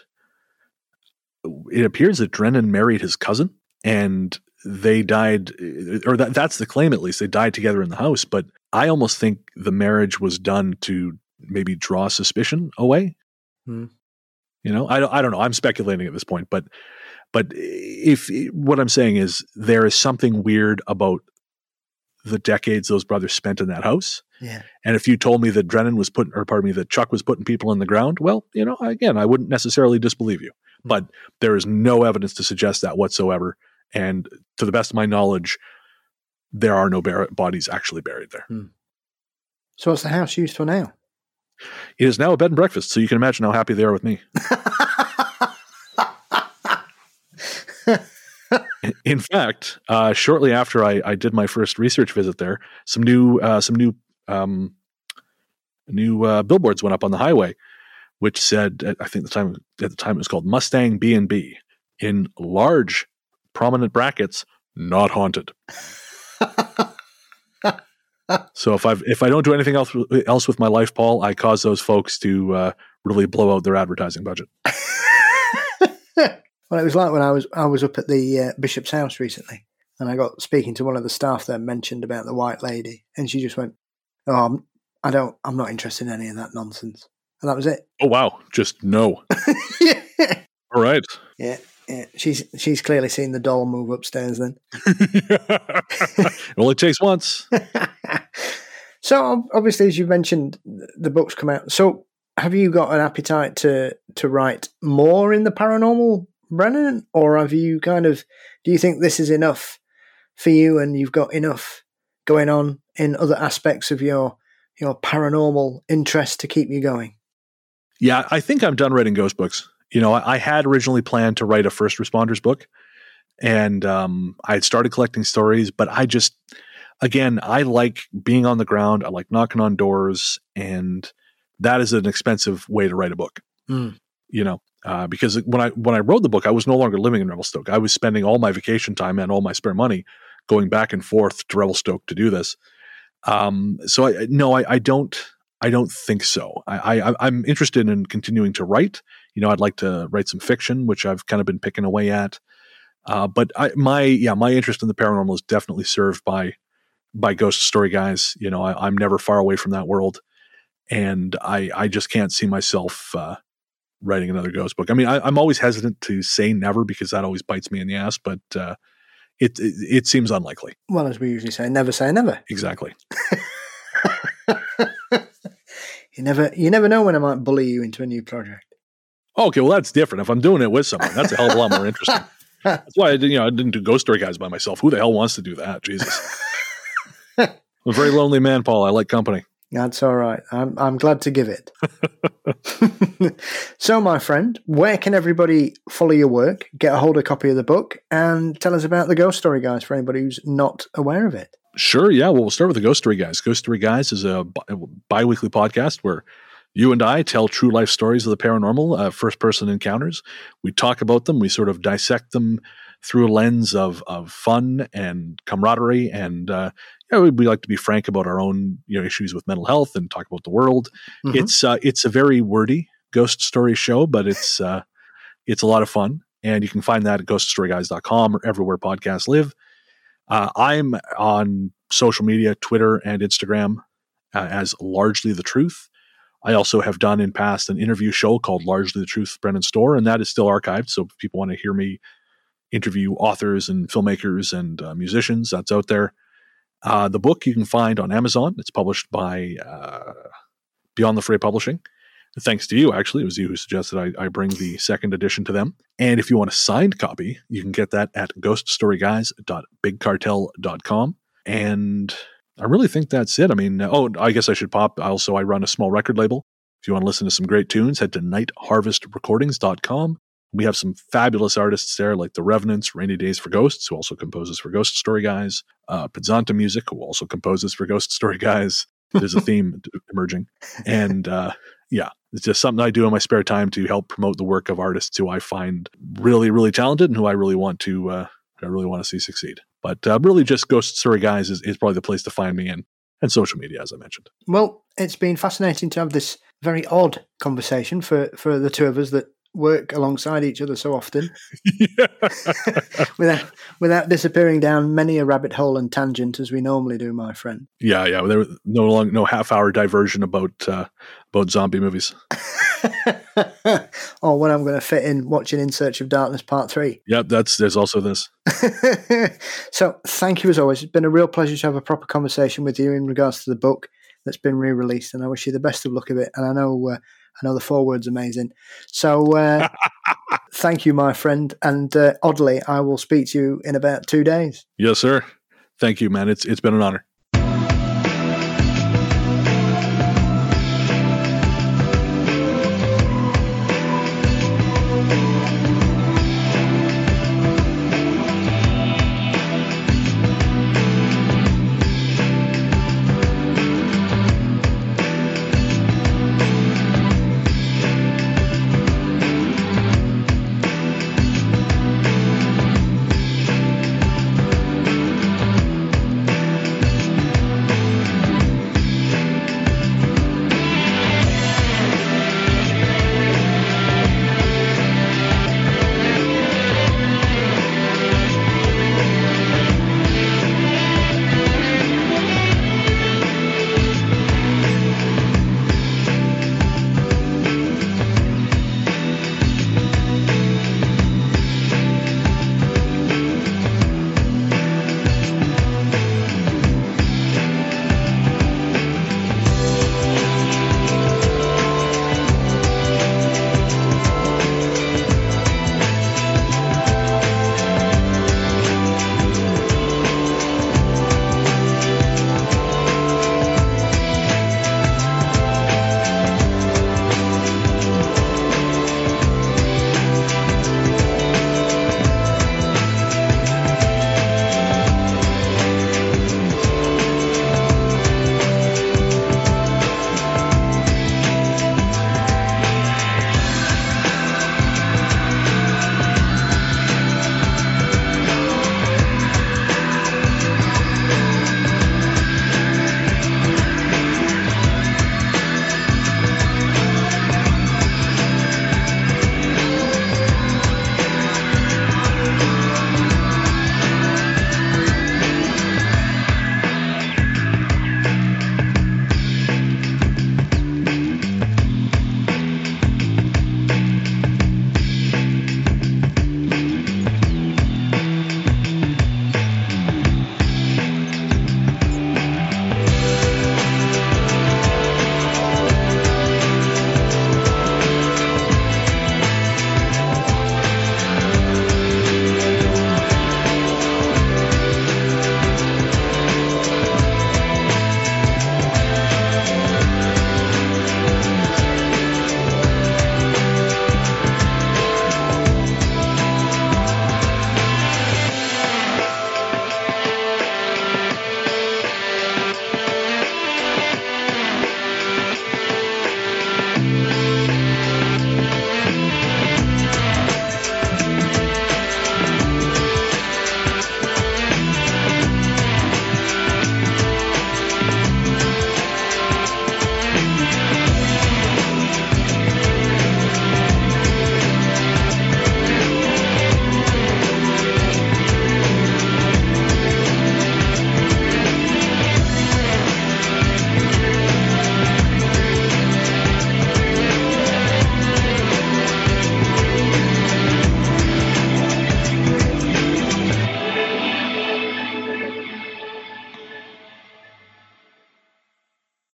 it appears that Drennan married his cousin and they died, or that, that's the claim at least, they died together in the house. But I almost think the marriage was done to maybe draw suspicion away. Mm. You know, I, I don't know. I'm speculating at this point, but but if what I'm saying is there is something weird about the decades those brothers spent in that house. Yeah. And if you told me that Drennan was putting, or pardon me, that Chuck was putting people in the ground, well, you know, again, I wouldn't necessarily disbelieve you, mm-hmm. but there is no evidence to suggest that whatsoever. And to the best of my knowledge, there are no bar- bodies actually buried there. Mm. So what's the house used for now? It is now a bed and breakfast, so you can imagine how happy they are with me. In fact, uh, shortly after I, I did my first research visit there, some new uh, some new um, new uh, billboards went up on the highway, which said, I think the time at the time it was called Mustang B and B, in large prominent brackets, not haunted. So if I if I don't do anything else else with my life, Paul, I cause those folks to uh, really blow out their advertising budget. Well, it was like when I was I was up at the uh, Bishop's house recently, and I got speaking to one of the staff there, mentioned about the White Lady, and she just went, "Oh, I'm, I don't, I'm not interested in any of that nonsense," and that was it. Oh wow, just no. Yeah. All right. Yeah, yeah. She's she's clearly seen the doll move upstairs. Then it only takes once. So obviously, as you mentioned, the books come out. So have you got an appetite to to write more in the paranormal, Brennan? Or have you kind of, do you think this is enough for you and you've got enough going on in other aspects of your your paranormal interest to keep you going? Yeah, I think I'm done writing ghost books. You know, I, I had originally planned to write a first responders book, and um, I had started collecting stories, but I just, again, I like being on the ground. I like knocking on doors, and that is an expensive way to write a book. Mm. You know, uh, because when I when I wrote the book, I was no longer living in Revelstoke. I was spending all my vacation time and all my spare money going back and forth to Revelstoke to do this. Um, so I, no, I, I don't. I don't think so. I, I, I'm interested in continuing to write. You know, I'd like to write some fiction, which I've kind of been picking away at. Uh, but I, my, yeah, my interest in the paranormal is definitely served by, by Ghost Story Guys. You know, I, I'm never far away from that world, and I, I just can't see myself uh, writing another ghost book. I mean, I, I'm always hesitant to say never because that always bites me in the ass, but uh, it, it it seems unlikely. Well, as we usually say, never say never. Exactly. You never, you never know when I might bully you into a new project. Okay, well that's different. If I'm doing it with someone, that's a hell of a lot more interesting. That's why I didn't, you know, I didn't do Ghost Story Guys by myself. Who the hell wants to do that? Jesus, I'm a very lonely man, Paul. I like company. That's all right. I'm I'm glad to give it. So, my friend, where can everybody follow your work, get a hold of a copy of the book, and tell us about the Ghost Story Guys for anybody who's not aware of it? Sure, yeah. Well, we'll start with the Ghost Story Guys. Ghost Story Guys is a bi- bi-weekly podcast where you and I tell true life stories of the paranormal, uh, first-person encounters. We talk about them. We sort of dissect them through a lens of of fun and camaraderie, and uh, you know, we, we like to be frank about our own you know issues with mental health and talk about the world. Mm-hmm. It's uh, it's a very wordy ghost story show, but it's uh, it's a lot of fun, and you can find that at ghost story guys dot com or everywhere podcasts live. Uh, I'm on social media, Twitter and Instagram, uh, as Largely the Truth. I also have done in past an interview show called Largely the Truth with Brennan Storr, and that is still archived. So if people want to hear me interview authors and filmmakers and uh, musicians, that's out there. Uh, the book you can find on Amazon. It's published by uh, Beyond the Fray Publishing. Thanks to you, actually. It was you who suggested I, I bring the second edition to them. And if you want a signed copy, you can get that at ghost story guys dot big cartel dot com. And I really think that's it. I mean, oh, I guess I should pop. Also, I run a small record label. If you want to listen to some great tunes, head to night harvest recordings dot com. We have some fabulous artists there, like The Revenants, Rainy Days for Ghosts, who also composes for Ghost Story Guys, uh, Pizzanta Music, who also composes for Ghost Story Guys. There's a theme emerging. And uh, yeah, it's just something I do in my spare time to help promote the work of artists who I find really, really talented and who I really want to, uh, I really want to see succeed. But uh, really just Ghost Story Guys is, is probably the place to find me in, and social media, as I mentioned. Well, it's been fascinating to have this very odd conversation for, for the two of us that work alongside each other so often. without without disappearing down many a rabbit hole and tangent as we normally do, my friend. Yeah, yeah. There was no long, no half hour diversion about uh, about zombie movies. Or when I'm going to fit in watching In Search of Darkness Part Three. Yep, that's there's also this. So thank you as always. It's been a real pleasure to have a proper conversation with you in regards to the book that's been re-released, and I wish you the best of luck of it. And I know uh, I know the foreword's amazing. So uh, thank you, my friend. And uh, oddly, I will speak to you in about two days. Yes, sir. Thank you, man. It's it's been an honor.